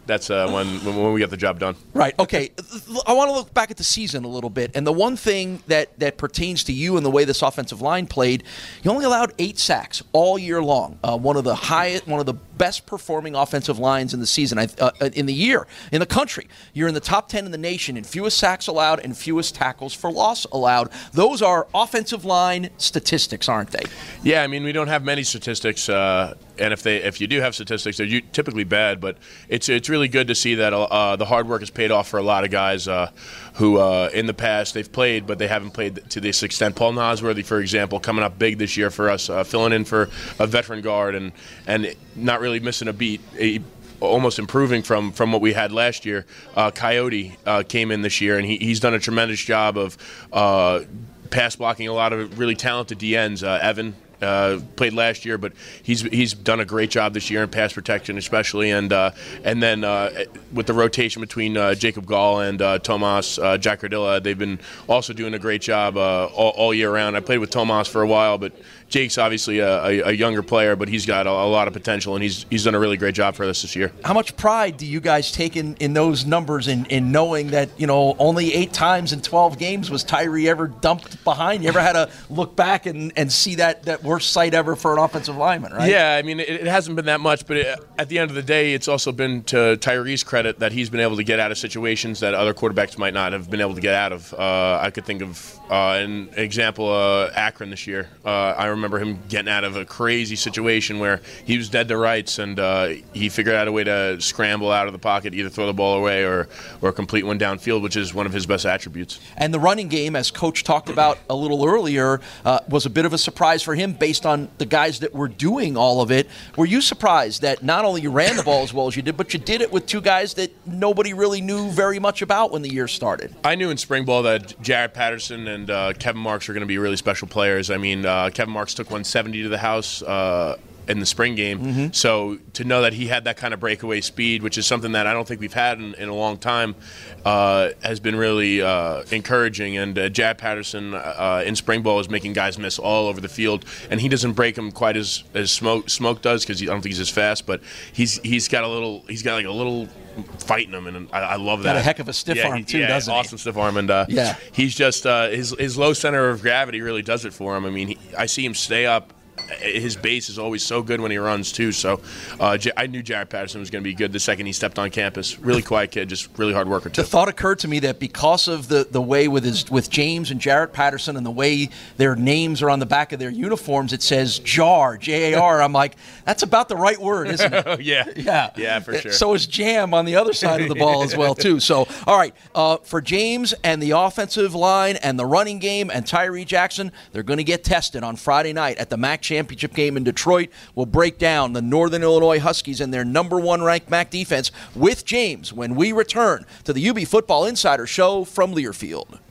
that's uh, when when we get the job done. Right. Okay. I want to look back at the season a little bit, and the one thing that that pertains to you and the way this offensive line played, you only allowed eight sacks all year long. Uh, one of the highest, one of the best performing offensive lines in the season, uh, in the year, in the country. You're in the top ten in the nation in fewest sacks allowed and fewest tackles for loss allowed. Those are offensive line statistics, aren't they? Yeah, I mean, we don't have many statistics, uh, and if they if you do have statistics, they're typically bad. But it's it's really good to see that uh, the hard work has paid off for a lot of guys uh, who uh, in the past they've played, but they haven't played to this extent. Paul Nosworthy, for example, coming up big this year for us, uh, filling in for a veteran guard and and not really missing a beat. He, almost improving from, from what we had last year. Uh, Coyote uh, came in this year, and he, he's done a tremendous job of uh, pass blocking a lot of really talented D Ns. Uh, Evan uh, played last year, but he's he's done a great job this year in pass protection especially. And uh, and then uh, with the rotation between uh, Jacob Gall and uh, Tomas uh, Jack Cardilla, they've been also doing a great job uh, all, all year round. I played with Tomas for a while, but Jake's obviously a, a, a younger player, but he's got a, a lot of potential, and he's he's done a really great job for us this year. How much pride do you guys take in, in those numbers, in, in knowing that, you know, only eight times in twelve games was Tyree ever dumped behind? You ever had to look back and, and see that, that worst sight ever for an offensive lineman, right? Yeah, I mean, it, it hasn't been that much, but it, at the end of the day, it's also been to Tyree's credit that he's been able to get out of situations that other quarterbacks might not have been able to get out of. Uh, I could think of uh, an example, uh, Akron this year. Uh, I remember him getting out of a crazy situation where he was dead to rights, and uh, he figured out a way to scramble out of the pocket, either throw the ball away or, or complete one downfield, which is one of his best attributes. And the running game, as Coach talked about a little earlier, uh, was a bit of a surprise for him based on the guys that were doing all of it. Were you surprised that not only you ran the ball as well as you did, but you did it with two guys that nobody really knew very much about when the year started? I knew in spring ball that Jared Patterson and uh, Kevin Marks are going to be really special players. I mean, uh, Kevin Marks took one seventy to the house uh, in the spring game. Mm-hmm. So to know that he had that kind of breakaway speed, which is something that I don't think we've had in, in a long time, uh, has been really uh, encouraging. And uh, Jared Patterson uh, in spring ball is making guys miss all over the field, and he doesn't break them quite as as Smoke Smoke does, because I don't think he's as fast, but he's he's got a little he's got like a little fighting him, and I, I love that. Got a heck of a stiff yeah, arm he, too, yeah, doesn't awesome he? Awesome stiff arm, and uh, yeah. he's just uh, his his low center of gravity really does it for him. I mean, he, I see him stay up. His base is always so good when he runs too. So uh, J- I knew Jared Patterson was going to be good the second he stepped on campus. Really quiet kid, just really hard worker too. The thought occurred to me that because of the, the way with his with James and Jared Patterson and the way their names are on the back of their uniforms, it says Jar, J A R. I'm like, that's about the right word, isn't it? yeah, yeah, yeah, for sure. So is Jam on the other side of the ball as well too. So all right, uh, for James and the offensive line and the running game and Tyree Jackson, they're going to get tested on Friday night at the M A C championship game in Detroit. We'll break down the Northern Illinois Huskies and their number one ranked M A C defense with James when we return to the U B Football Insider Show from Learfield.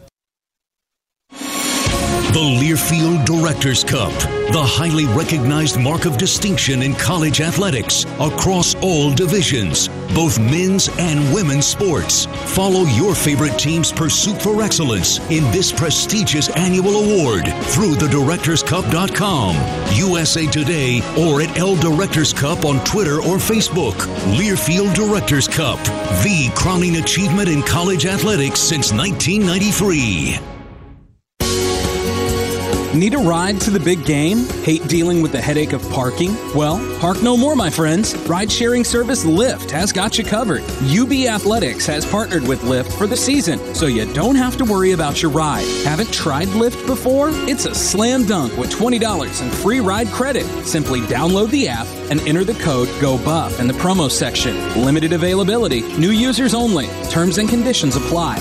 The Learfield Directors Cup, the highly recognized mark of distinction in college athletics across all divisions, both men's and women's sports. Follow your favorite team's pursuit for excellence in this prestigious annual award through the directors cup dot com, U S A Today, or at L Directors Cup on Twitter or Facebook. Learfield Directors Cup, the crowning achievement in college athletics since nineteen ninety-three. Need a ride to the big game? Hate dealing with the headache of parking? Well, park no more, my friends. Ride-sharing service Lyft has got you covered. U B Athletics has partnered with Lyft for the season, so you don't have to worry about your ride. Haven't tried Lyft before? It's a slam dunk with twenty dollars in free ride credit. Simply download the app and enter the code GOBUFF in the promo section. Limited availability. New users only. Terms and conditions apply.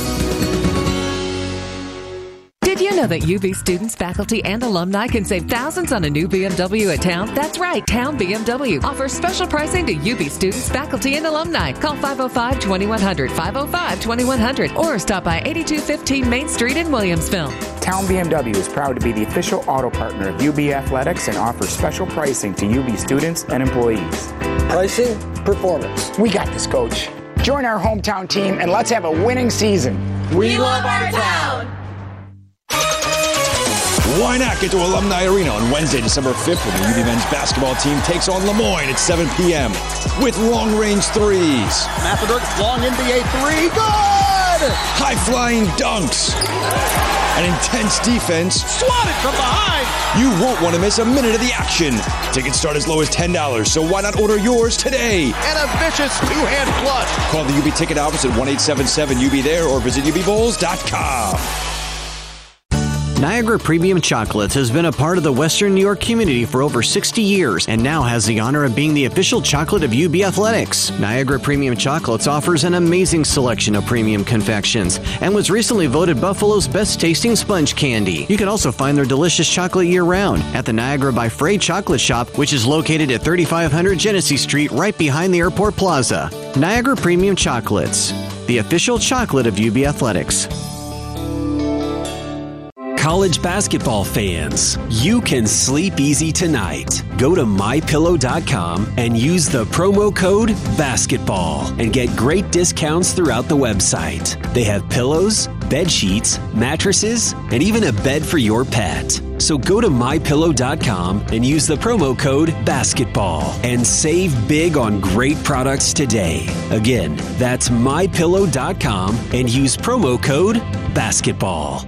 Did you know that U B students, faculty, and alumni can save thousands on a new B M W at Town? That's right, Town B M W offers special pricing to U B students, faculty, and alumni. Call five oh five, two one zero zero, five oh five, two one zero zero, or stop by eighty-two fifteen Main Street in Williamsville. Town B M W is proud to be the official auto partner of U B Athletics and offers special pricing to U B students and employees. Pricing, performance. We got this, Coach. Join our hometown team and let's have a winning season. We love our town. Why not get to Alumni Arena on Wednesday, December fifth when the U B men's basketball team takes on Lemoyne at seven p.m. with long-range threes. Mathedork, long N B A three, good! High-flying dunks. An intense defense. Swatted from behind. You won't want to miss a minute of the action. Tickets start as low as ten dollars, so why not order yours today? And a vicious two-hand flush. Call the U B ticket office at one eight seven seven U B there or visit U B Bowls dot com. Niagara Premium Chocolates has been a part of the Western New York community for over sixty years and now has the honor of being the official chocolate of U B Athletics. Niagara Premium Chocolates offers an amazing selection of premium confections and was recently voted Buffalo's best tasting sponge candy. You can also find their delicious chocolate year-round at the Niagara by Frey Chocolate Shop, which is located at thirty-five hundred Genesee Street right behind the Airport Plaza. Niagara Premium Chocolates, the official chocolate of U B Athletics. College basketball fans, you can sleep easy tonight. Go to my pillow dot com and use the promo code BASKETBALL and get great discounts throughout the website. They have pillows, bed sheets, mattresses, and even a bed for your pet. So go to my pillow dot com and use the promo code BASKETBALL and save big on great products today. Again, that's my pillow dot com and use promo code BASKETBALL.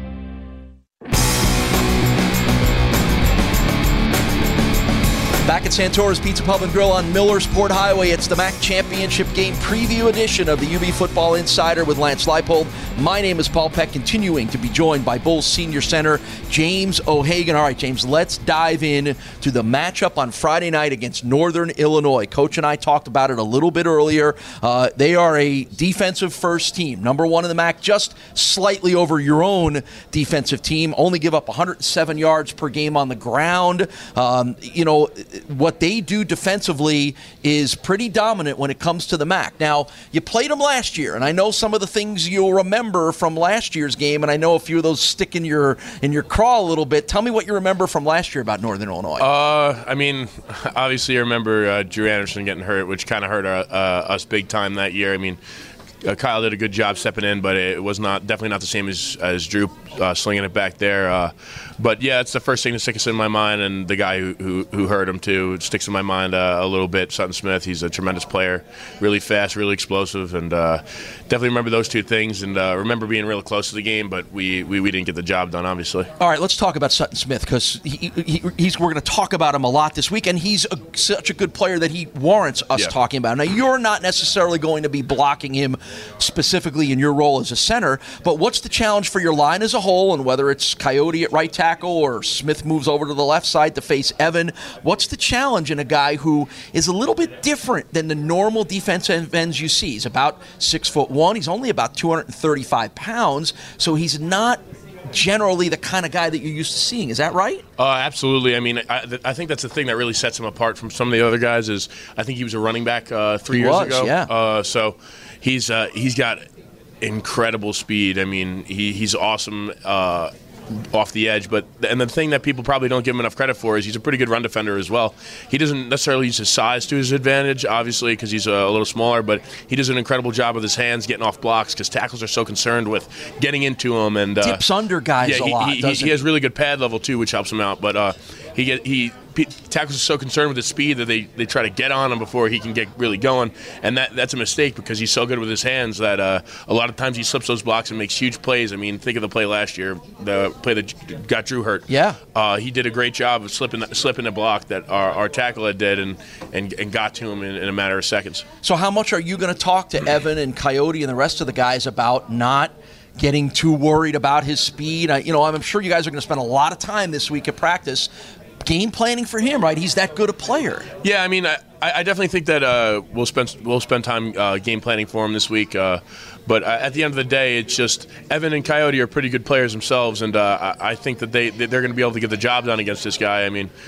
Back at Santora's Pizza Pub and Grill on Millersport Highway, it's the M A C Championship Game Preview Edition of the U B Football Insider with Lance Leipold. My name is Paul Peck, continuing to be joined by Bulls Senior Center James O'Hagan. All right, James, let's dive in to the matchup on Friday night against Northern Illinois. Coach and I talked about it a little bit earlier. Uh, they are a defensive-first team, number one in the M A C, just slightly over your own defensive team. Only give up one hundred seven yards per game on the ground. Um, you know, what they do defensively is pretty dominant when it comes to the M A C. Now, you played them last year, and I know some of the things you'll remember from last year's game, and I know a few of those stick in your in your craw a little bit. Tell me what you remember from last year about Northern Illinois. Uh, I mean, obviously I remember uh, Drew Anderson getting hurt, which kind of hurt our, uh, us big time that year. I mean, Uh, Kyle did a good job stepping in, but it was not definitely not the same as as Drew uh, slinging it back there. Uh, but yeah, it's the first thing that sticks in my mind, and the guy who who, who hurt him too, it sticks in my mind uh, a little bit. Sutton Smith, he's a tremendous player, really fast, really explosive, and uh, definitely remember those two things. And uh, remember being real close to the game, but we, we we didn't get the job done, obviously. All right, let's talk about Sutton Smith, because he, he, he's we're going to talk about him a lot this week, and he's a, such a good player that he warrants us Yeah. talking about. Now, you're not necessarily going to be blocking him specifically in your role as a center, but what's the challenge for your line as a whole, and whether it's Coyote at right tackle or Smith moves over to the left side to face Evan, what's the challenge in a guy who is a little bit different than the normal defensive ends you see? He's about six foot one. He's only about two hundred thirty-five pounds, so he's not generally the kind of guy that you're used to seeing. Is that right? Uh, absolutely. I mean, I, th- I think that's the thing that really sets him apart from some of the other guys. Is I think he was a running back uh, three He years was, ago. yeah. Uh, so he's uh, he's got incredible speed. I mean, he, he's awesome uh, off the edge. But and the thing that people probably don't give him enough credit for is he's a pretty good run defender as well. He doesn't necessarily use his size to his advantage, obviously, because he's a, a little smaller. But he does an incredible job with his hands getting off blocks, because tackles are so concerned with getting into him and uh, Dips under guys yeah, a he, lot, He, he, doesn't he has really good pad level too, which helps him out. But uh, he get he. Tackles are so concerned with his speed that they, they try to get on him before he can get really going, and that that's a mistake, because he's so good with his hands that uh, a lot of times he slips those blocks and makes huge plays. I mean, think of the play last year, the play that got Drew hurt. Yeah, uh, he did a great job of slipping slipping the block that our, our tackle had did, and, and, and got to him in, in a matter of seconds. So how much are you going to talk to Evan and Coyote and the rest of the guys about not getting too worried about his speed? I, you know, I'm sure you guys are going to spend a lot of time this week at practice game planning for him, right? He's that good a player. Yeah, I mean, I, I definitely think that uh, we'll spend we'll spend time uh, game planning for him this week. Uh, but at the end of the day, it's just Evan and Coyote are pretty good players themselves, and uh, I, I think that they they're going to be able to get the job done against this guy. I mean,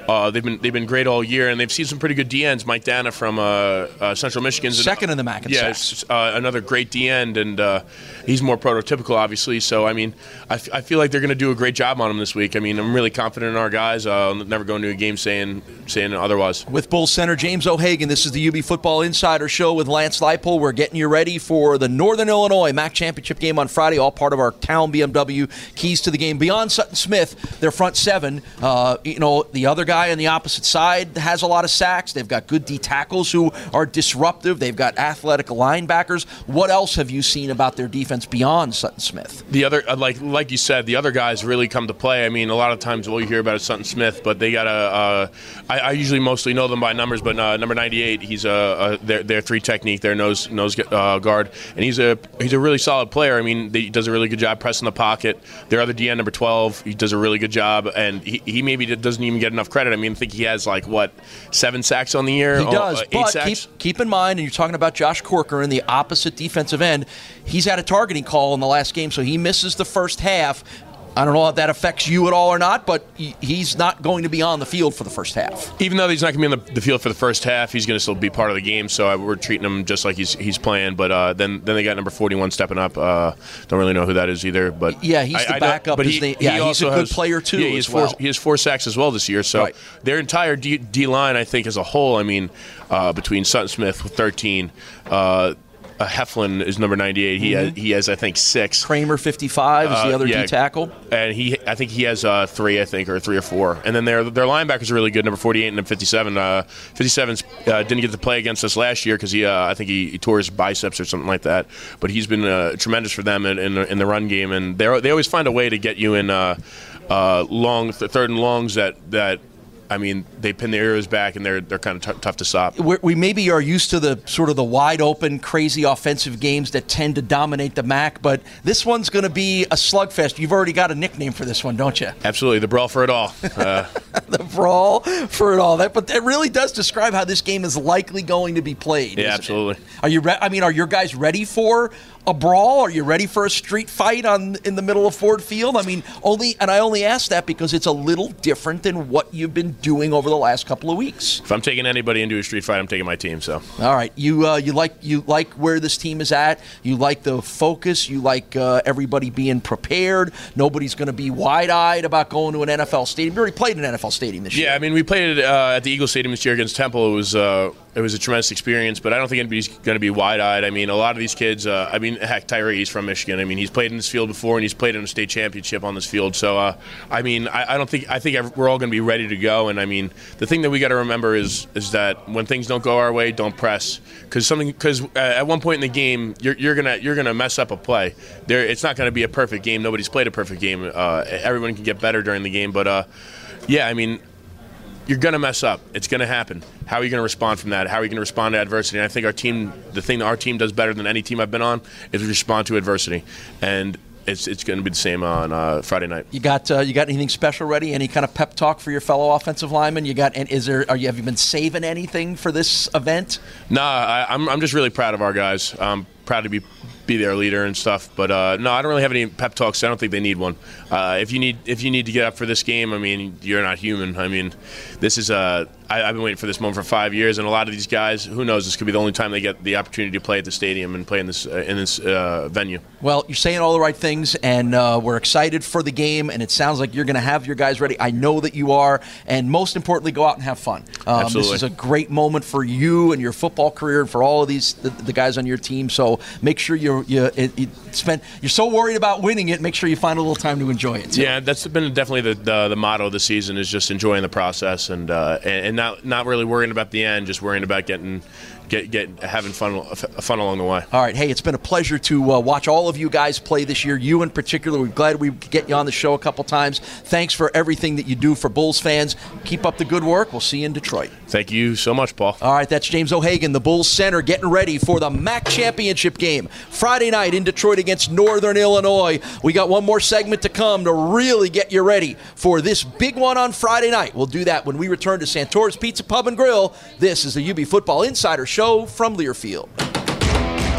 Uh, they've been they've been great all year, and they've seen some pretty good D Ns. Mike Dana from uh, uh, Central Michigan's second in the M A C in yeah, sacks. Uh, another great D end, and uh, he's more prototypical, obviously. So I mean, I, f- I feel like they're going to do a great job on him this week. I mean, I'm really confident in our guys. Uh, I'll never go into a game saying saying otherwise. With Bulls center James O'Hagan, this is the U B Football Insider Show with Lance Leipold. We're getting you ready for the Northern Illinois M A C Championship game on Friday, all part of our Town B M W Keys to the Game. Beyond Sutton Smith, their front seven, uh, you know, the other guy on the opposite side has a lot of sacks. They've got good D tackles who are disruptive. They've got athletic linebackers. What else have you seen about their defense beyond Sutton Smith? The other, like like you said, the other guys really come to play. I mean, a lot of times all you hear about is Sutton Smith, but they got a. Uh, I, I usually mostly know them by numbers, but uh, number ninety-eight, he's a, a their, their three technique, their nose nose uh, guard, and he's a he's a really solid player. I mean, he does a really good job pressing the pocket. Their other D N, number twelve, he does a really good job, and he, he maybe doesn't even get enough credit. I mean, I think he has like what seven sacks on the year. He does, oh, uh, eight but sacks. keep keep in mind, and you're talking about Josh Corcoran, the opposite defensive end. He's had a targeting call in the last game, so he misses the first half. I don't know if that affects you at all or not, but he's not going to be on the field for the first half. Even though he's not going to be on the, the field for the first half, he's going to still be part of the game. So I, we're treating him just like he's he's playing. But uh, then then they got number forty-one stepping up. Uh, don't really know who that is either. But yeah, he's I, the I backup. But he, the, yeah, he he's also a good has, player too. Yeah, he as has well. four he has four sacks as well this year. So right. Their entire D, D line, I think, as a whole. I mean, uh, between Sutton Smith with thirteen. Uh, Uh, Heflin is number ninety-eight. He mm-hmm. has, he has I think six. Kramer fifty-five is the uh, other yeah, D tackle, and he I think he has uh, three I think or three or four. And then their their linebackers are really good. Number forty-eight and number fifty-seven. Uh, fifty-seven uh, didn't get to play against us last year because he uh, I think he, he tore his biceps or something like that. But he's been uh, tremendous for them in, in, in the run game, and they they always find a way to get you in uh, uh, long th- third and longs that that. I mean, they pin their ears back, and they're they're kind of t- tough to stop. We're, we maybe are used to the sort of the wide open, crazy offensive games that tend to dominate the M A C, but this one's going to be a slugfest. You've already got a nickname for this one, don't you? Absolutely, the brawl for it all. Uh, the brawl for it all. That, but that really does describe how this game is likely going to be played. Yeah, absolutely. It? Are you? Re- I mean, are your guys ready for a brawl? Are you ready for a street fight on in the middle of Ford Field? I mean, only, and I only ask that because it's a little different than what you've been doing over the last couple of weeks. If I'm taking anybody into a street fight, I'm taking my team. So, all right, you uh, you like you like where this team is at. You like the focus. You like uh, everybody being prepared. Nobody's going to be wide-eyed about going to an N F L stadium. You already played in an N F L stadium this year. Yeah, I mean, we played it uh, at the Eagle Stadium this year against Temple. It was uh, it was a tremendous experience, but I don't think anybody's going to be wide-eyed. I mean, a lot of these kids. Uh, I mean, heck, Tyree, he's from Michigan. I mean, he's played in this field before, and he's played in a state championship on this field. So, uh, I mean, I, I don't think I think we're all going to be ready to go. And I mean, the thing that we got to remember is is that when things don't go our way, don't press, because something because uh, at one point in the game, you're, you're gonna you're gonna mess up a play. There, it's not going to be a perfect game. Nobody's played a perfect game. Uh, everyone can get better during the game, but uh, yeah, I mean. You're going to mess up. It's going to happen. How are you going to respond from that? How are you going to respond to adversity? And I think our team, the thing that our team does better than any team I've been on is respond to adversity. And it's it's going to be the same on uh, Friday night. You got uh, you got anything special ready? Any kind of pep talk for your fellow offensive linemen? You got? And is there? Are you have you been saving anything for this event? Nah, I, I'm I'm just really proud of our guys. I'm proud to be. be their leader and stuff, but uh, no, I don't really have any pep talks. I don't think they need one. Uh, if you need, if you need to get up for this game, I mean, you're not human. I mean, this is uh, I, I've been waiting for this moment for five years, and a lot of these guys, who knows, this could be the only time they get the opportunity to play at the stadium and play in this uh, in this uh, venue. Well, you're saying all the right things, and uh, we're excited for the game, and it sounds like you're going to have your guys ready. I know that you are, and most importantly, go out and have fun. Um, Absolutely. This is a great moment for you and your football career, and for all of these the, the guys on your team. So make sure you you it, it spend. You're so worried about winning it. Make sure you find a little time to enjoy it. Too. Yeah, that's been definitely the, the the motto of the season is just enjoying the process and uh, and, and not not really worrying about the end, just worrying about getting. Get, get having fun fun along the way. All right. Hey, it's been a pleasure to uh, watch all of you guys play this year. You in particular. We're glad we could get you on the show a couple times. Thanks for everything that you do for Bulls fans. Keep up the good work. We'll see you in Detroit. Thank you so much, Paul. All right. That's James O'Hagan, the Bulls center, getting ready for the M A C championship game Friday night in Detroit against Northern Illinois. We got one more segment to come to really get you ready for this big one on Friday night. We'll do that when we return to Santora's Pizza Pub and Grill. This is the U B Football Insider Show from Learfield.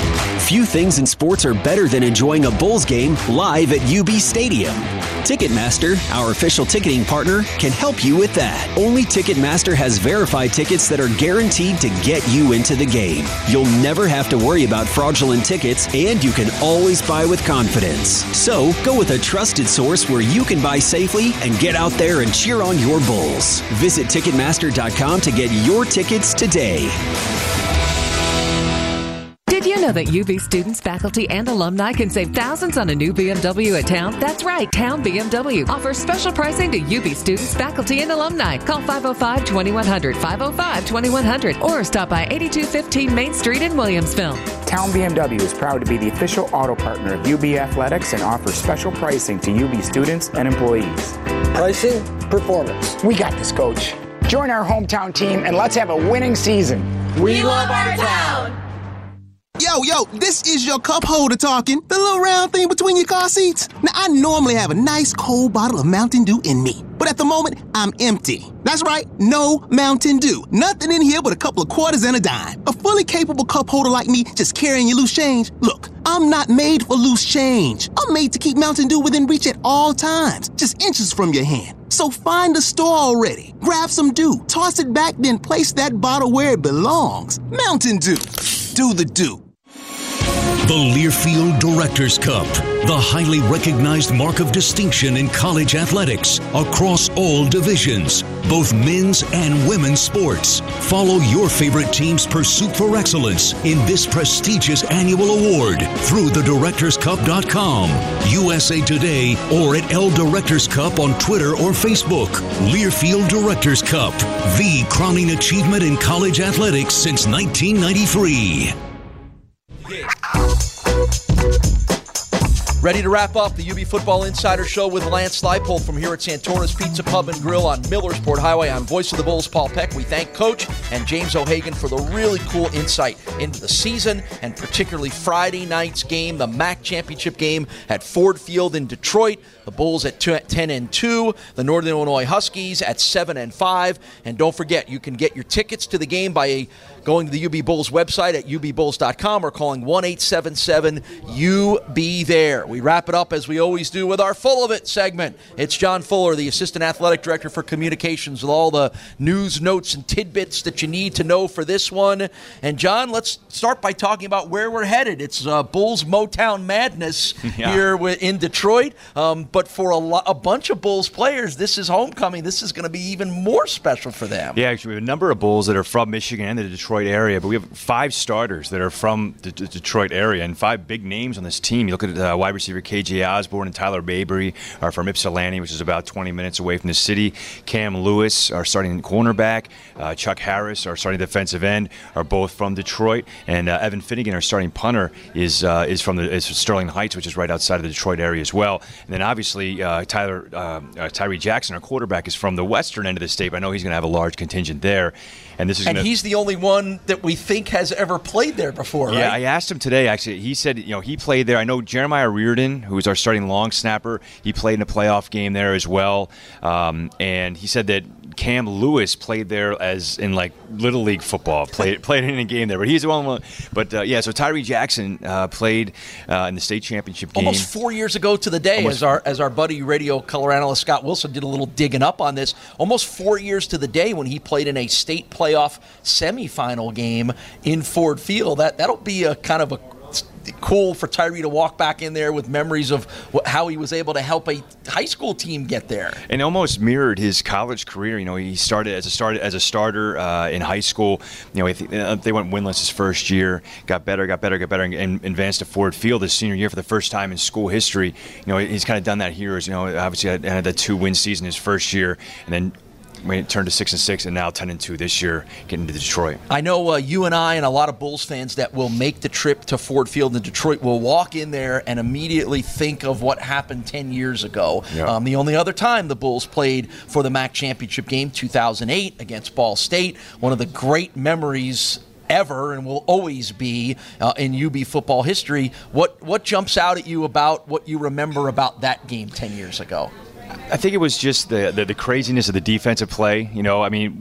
Few things in sports are better than enjoying a Bulls game live at U B Stadium. Ticketmaster, our official ticketing partner, can help you with that. Only Ticketmaster has verified tickets that are guaranteed to get you into the game. You'll never have to worry about fraudulent tickets, and you can always buy with confidence. So, go with a trusted source where you can buy safely and get out there and cheer on your Bulls. Visit Ticketmaster dot com to get your tickets today. Did you know that U B students, faculty, and alumni can save thousands on a new B M W at Town? That's right, Town B M W offers special pricing to U B students, faculty, and alumni. Call five oh five, two one zero zero, five oh five, two one zero zero, or stop by eighty-two fifteen Main Street in Williamsville. Town B M W is proud to be the official auto partner of U B Athletics and offers special pricing to U B students and employees. Pricing, performance. We got this, Coach. Join our hometown team and let's have a winning season. We love our town. Yo, yo, this is your cup holder talking, the little round thing between your car seats. Now, I normally have a nice cold bottle of Mountain Dew in me, but at the moment, I'm empty. That's right, no Mountain Dew. Nothing in here but a couple of quarters and a dime. A fully capable cup holder like me just carrying your loose change? Look, I'm not made for loose change. I'm made to keep Mountain Dew within reach at all times, just inches from your hand. So find the store already, grab some Dew, toss it back, then place that bottle where it belongs. Mountain Dew. Do the Dew. The Learfield Directors Cup, the highly recognized mark of distinction in college athletics across all divisions, both men's and women's sports. Follow your favorite team's pursuit for excellence in this prestigious annual award through the directors cup dot com, U S A Today, or at L Directors Cup on Twitter or Facebook. Learfield Directors Cup, the crowning achievement in college athletics since nineteen ninety-three. Ready to wrap up the U B Football Insider Show with Lance Leipold from here at Santora's Pizza Pub and Grill on Millersport Highway. I'm Voice of the Bulls, Paul Peck. We thank Coach and James O'Hagan for the really cool insight into the season and particularly Friday night's game, the M A C championship game at Ford Field in Detroit. The Bulls at ten and two, the Northern Illinois Huskies at seven and five. And don't forget, you can get your tickets to the game by going to the U B Bulls website at U B Bulls dot com or calling one eight seven seven U B there. We wrap it up as we always do with our Full of It segment. It's John Fuller, the Assistant Athletic Director for Communications, with all the news, notes, and tidbits that you need to know for this one. And John, let's start by talking about where we're headed. It's uh, Bulls Motown Madness yeah. here in Detroit. Um, but for a, lo- a bunch of Bulls players, this is homecoming. This is going to be even more special for them. Yeah, actually, we have a number of Bulls that are from Michigan and the Detroit area, but we have five starters that are from the D- Detroit area and five big names on this team. You look at uh, wide receiver K J Osborne and Tyler Mabry are from Ypsilanti, which is about twenty minutes away from the city. Cam Lewis, our starting cornerback. Uh, Chuck Harris, our starting defensive end, are both from Detroit. And uh, Evan Finnegan, our starting punter, is uh, is from the is Sterling Heights, which is right outside of the Detroit area as well. And then obviously uh, Tyler uh, uh, Tyree Jackson, our quarterback, is from the western end of the state. But I know he's going to have a large contingent there. And this is and gonna, he's the only one that we think has ever played there before, right? Yeah, I asked him today, actually. He said, you know, he played there. I know Jeremiah Reardon, who's our starting long snapper, he played in a playoff game there as well. Um, and he said that Cam Lewis played there as in, like, Little League football, played played in a game there. But he's the one. But, uh, yeah, so Tyree Jackson uh, played uh, in the state championship game. Almost four years ago to the day, Almost. as our as our buddy radio color analyst Scott Wilson did a little digging up on this. Almost four years to the day when he played in a state playoff semifinal game in Ford Field. That, that'll be a kind of a cool for Tyree to walk back in there with memories of what, how he was able to help a high school team get there. And almost mirrored his college career. You know, he started as a started as a starter uh, in high school. You know, they went winless his first year, got better, got better, got better, and, and advanced to Ford Field his senior year for the first time in school history. You know, he's kind of done that here. As, you know, obviously had, had that two-win season his first year, and then when it turned to six and six, and now ten and two this year, getting to Detroit. I know uh, you and I and a lot of Bulls fans that will make the trip to Ford Field in Detroit will walk in there and immediately think of what happened ten years ago. Yeah. Um, the only other time the Bulls played for the M A C championship game, two thousand eight against Ball State. One of the great memories ever and will always be uh, in U B football history. What what jumps out at you about what you remember about that game ten years ago? I think it was just the, the the craziness of the defensive play. You know, I mean,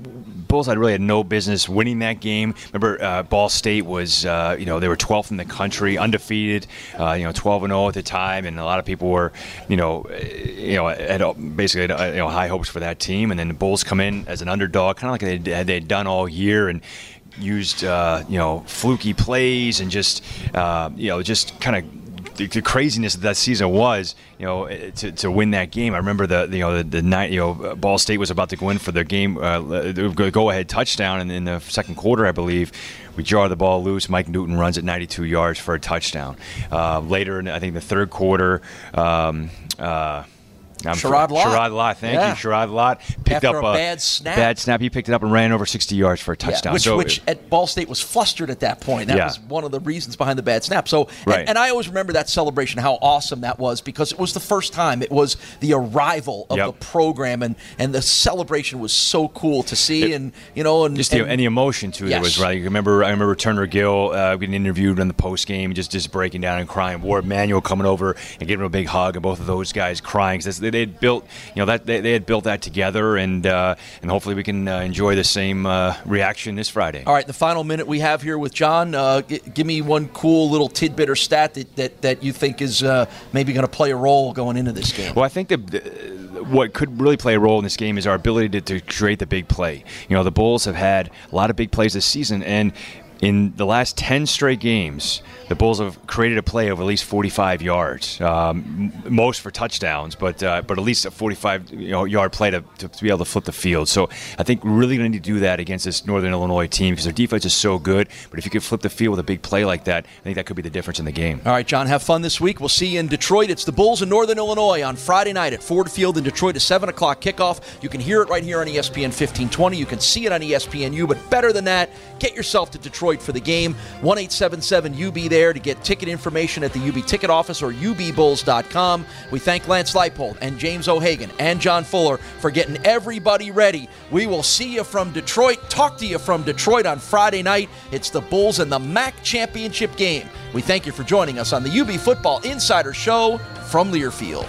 Bulls had really had no business winning that game. Remember, uh, Ball State was, uh, you know, they were twelfth in the country, undefeated, uh, you know, twelve and oh at the time, and a lot of people were, you know, you know, had basically had, you know, high hopes for that team. And then the Bulls come in as an underdog, kind of like they had they'd done all year, and used, uh, you know, fluky plays and just, uh, you know, just kind of. The, the craziness of that season was, you know, to, to win that game. I remember the, you know, the, the night, you know, Ball State was about to go in for their game, uh, the go-ahead touchdown, and in the second quarter, I believe, we jar the ball loose. Mike Newton runs it ninety-two yards for a touchdown. Uh, later, in I think the third quarter. Um, uh, I'm Sherrod Lott. Sherrod Lott, thank yeah. you. Sherrod Lott picked After up a a bad snap. Bad snap. He picked it up and ran over sixty yards for a touchdown. Yeah, which, so, which at Ball State was flustered at that point. That yeah. was one of the reasons behind the bad snap. So, right. and, and I always remember that celebration, how awesome that was, because it was the first time. It was the arrival of yep. the program, and, and the celebration was so cool to see. It, and you know, and just and, the, and the emotion too. Yes. It was right. I remember. I remember Turner Gill uh, getting interviewed in the post game, just just breaking down and crying. Ward Manuel coming over and giving him a big hug, and both of those guys crying because they had built, you know, that they, they had built that together, and uh, and hopefully we can uh, enjoy the same uh, reaction this Friday. All right, the final minute we have here with John. Uh, g- give me one cool little tidbit or stat that that, that you think is uh, maybe going to play a role going into this game. Well, I think that what could really play a role in this game is our ability to, to create the big play. You know, the Bulls have had a lot of big plays this season, and in the last ten straight games, the Bulls have created a play of at least forty-five yards, um, most for touchdowns, but uh, but at least a forty-five you know, yard play to, to be able to flip the field. So I think we're really going to need to do that against this Northern Illinois team because their defense is so good. But if you could flip the field with a big play like that, I think that could be the difference in the game. All right, John, have fun this week. We'll see you in Detroit. It's the Bulls in Northern Illinois on Friday night at Ford Field in Detroit, a seven o'clock kickoff. You can hear it right here on E S P N fifteen twenty. You can see it on E S P N U, but better than that, get yourself to Detroit for the game. one eight seven seven U B there to get ticket information at the U B ticket office or U B bulls dot com. We thank Lance Leipold and James O'Hagan and John Fuller for getting everybody ready. We will see you from Detroit, talk to you from Detroit on Friday night. It's the Bulls and the M A C championship game. We thank you for joining us on the U B Football Insider Show from Learfield.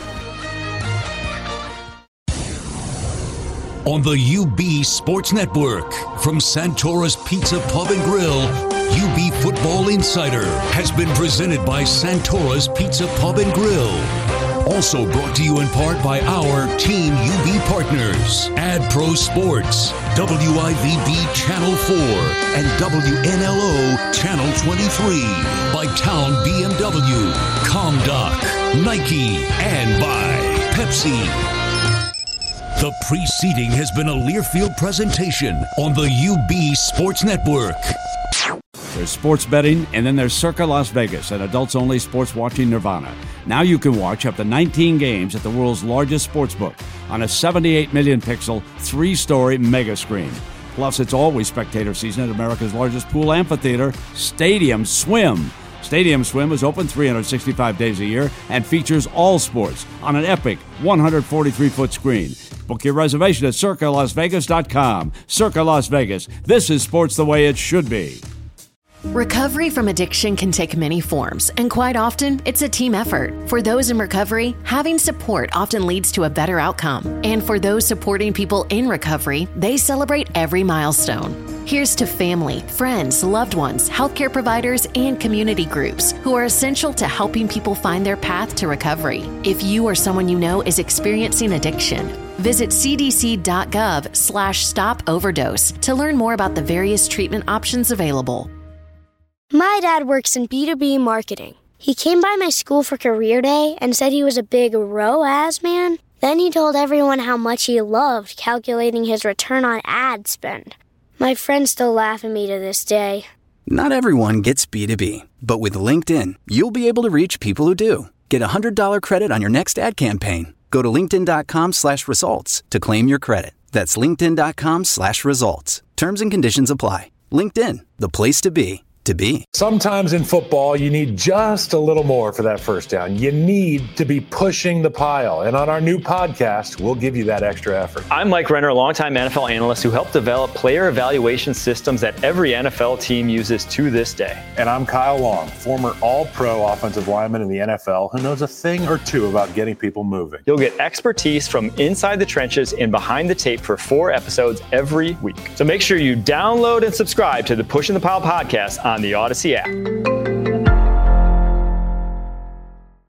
On the U B Sports Network, from Santora's Pizza Pub and Grill, U B Football Insider has been presented by Santora's Pizza Pub and Grill. Also brought to you in part by our Team U B partners, AdPro Sports, W I V B Channel four, and W N L O Channel twenty-three, by Town B M W, ComDoc, Nike, and by Pepsi. The preceding has been a Learfield presentation on the U B Sports Network. There's sports betting, and then there's Circa Las Vegas, an adults-only sports watching nirvana. Now you can watch up to nineteen games at the world's largest sportsbook on a seventy-eight million pixel, three-story mega screen. Plus, it's always spectator season at America's largest pool amphitheater, Stadium Swim. Stadium Swim is open three hundred sixty-five days a year and features all sports on an epic one hundred forty-three foot screen. Book your reservation at circa las vegas dot com. Circa Las Vegas. This is sports the way it should be. Recovery from addiction can take many forms, and quite often, it's a team effort. For those in recovery, having support often leads to a better outcome. And for those supporting people in recovery, they celebrate every milestone. Here's to family, friends, loved ones, healthcare providers, and community groups who are essential to helping people find their path to recovery. If you or someone you know is experiencing addiction, visit c d c dot gov slash stop overdose to learn more about the various treatment options available. My dad works in B two B marketing. He came by my school for career day and said he was a big R O A S man. Then he told everyone how much he loved calculating his return on ad spend. My friends still laugh at me to this day. Not everyone gets B two B, but with LinkedIn, you'll be able to reach people who do. Get a one hundred dollars credit on your next ad campaign. Go to linkedin dot com slash results to claim your credit. That's linkedin dot com slash results. Terms and conditions apply. LinkedIn, the place to be, to be. Sometimes in football, you need just a little more for that first down. You need to be pushing the pile. And on our new podcast, we'll give you that extra effort. I'm Mike Renner, a longtime N F L analyst who helped develop player evaluation systems that every N F L team uses to this day. And I'm Kyle Long, former all-pro offensive lineman in the N F L who knows a thing or two about getting people moving. You'll get expertise from inside the trenches and behind the tape for four episodes every week. So make sure you download and subscribe to the Pushing the Pile podcast on the Odyssey app.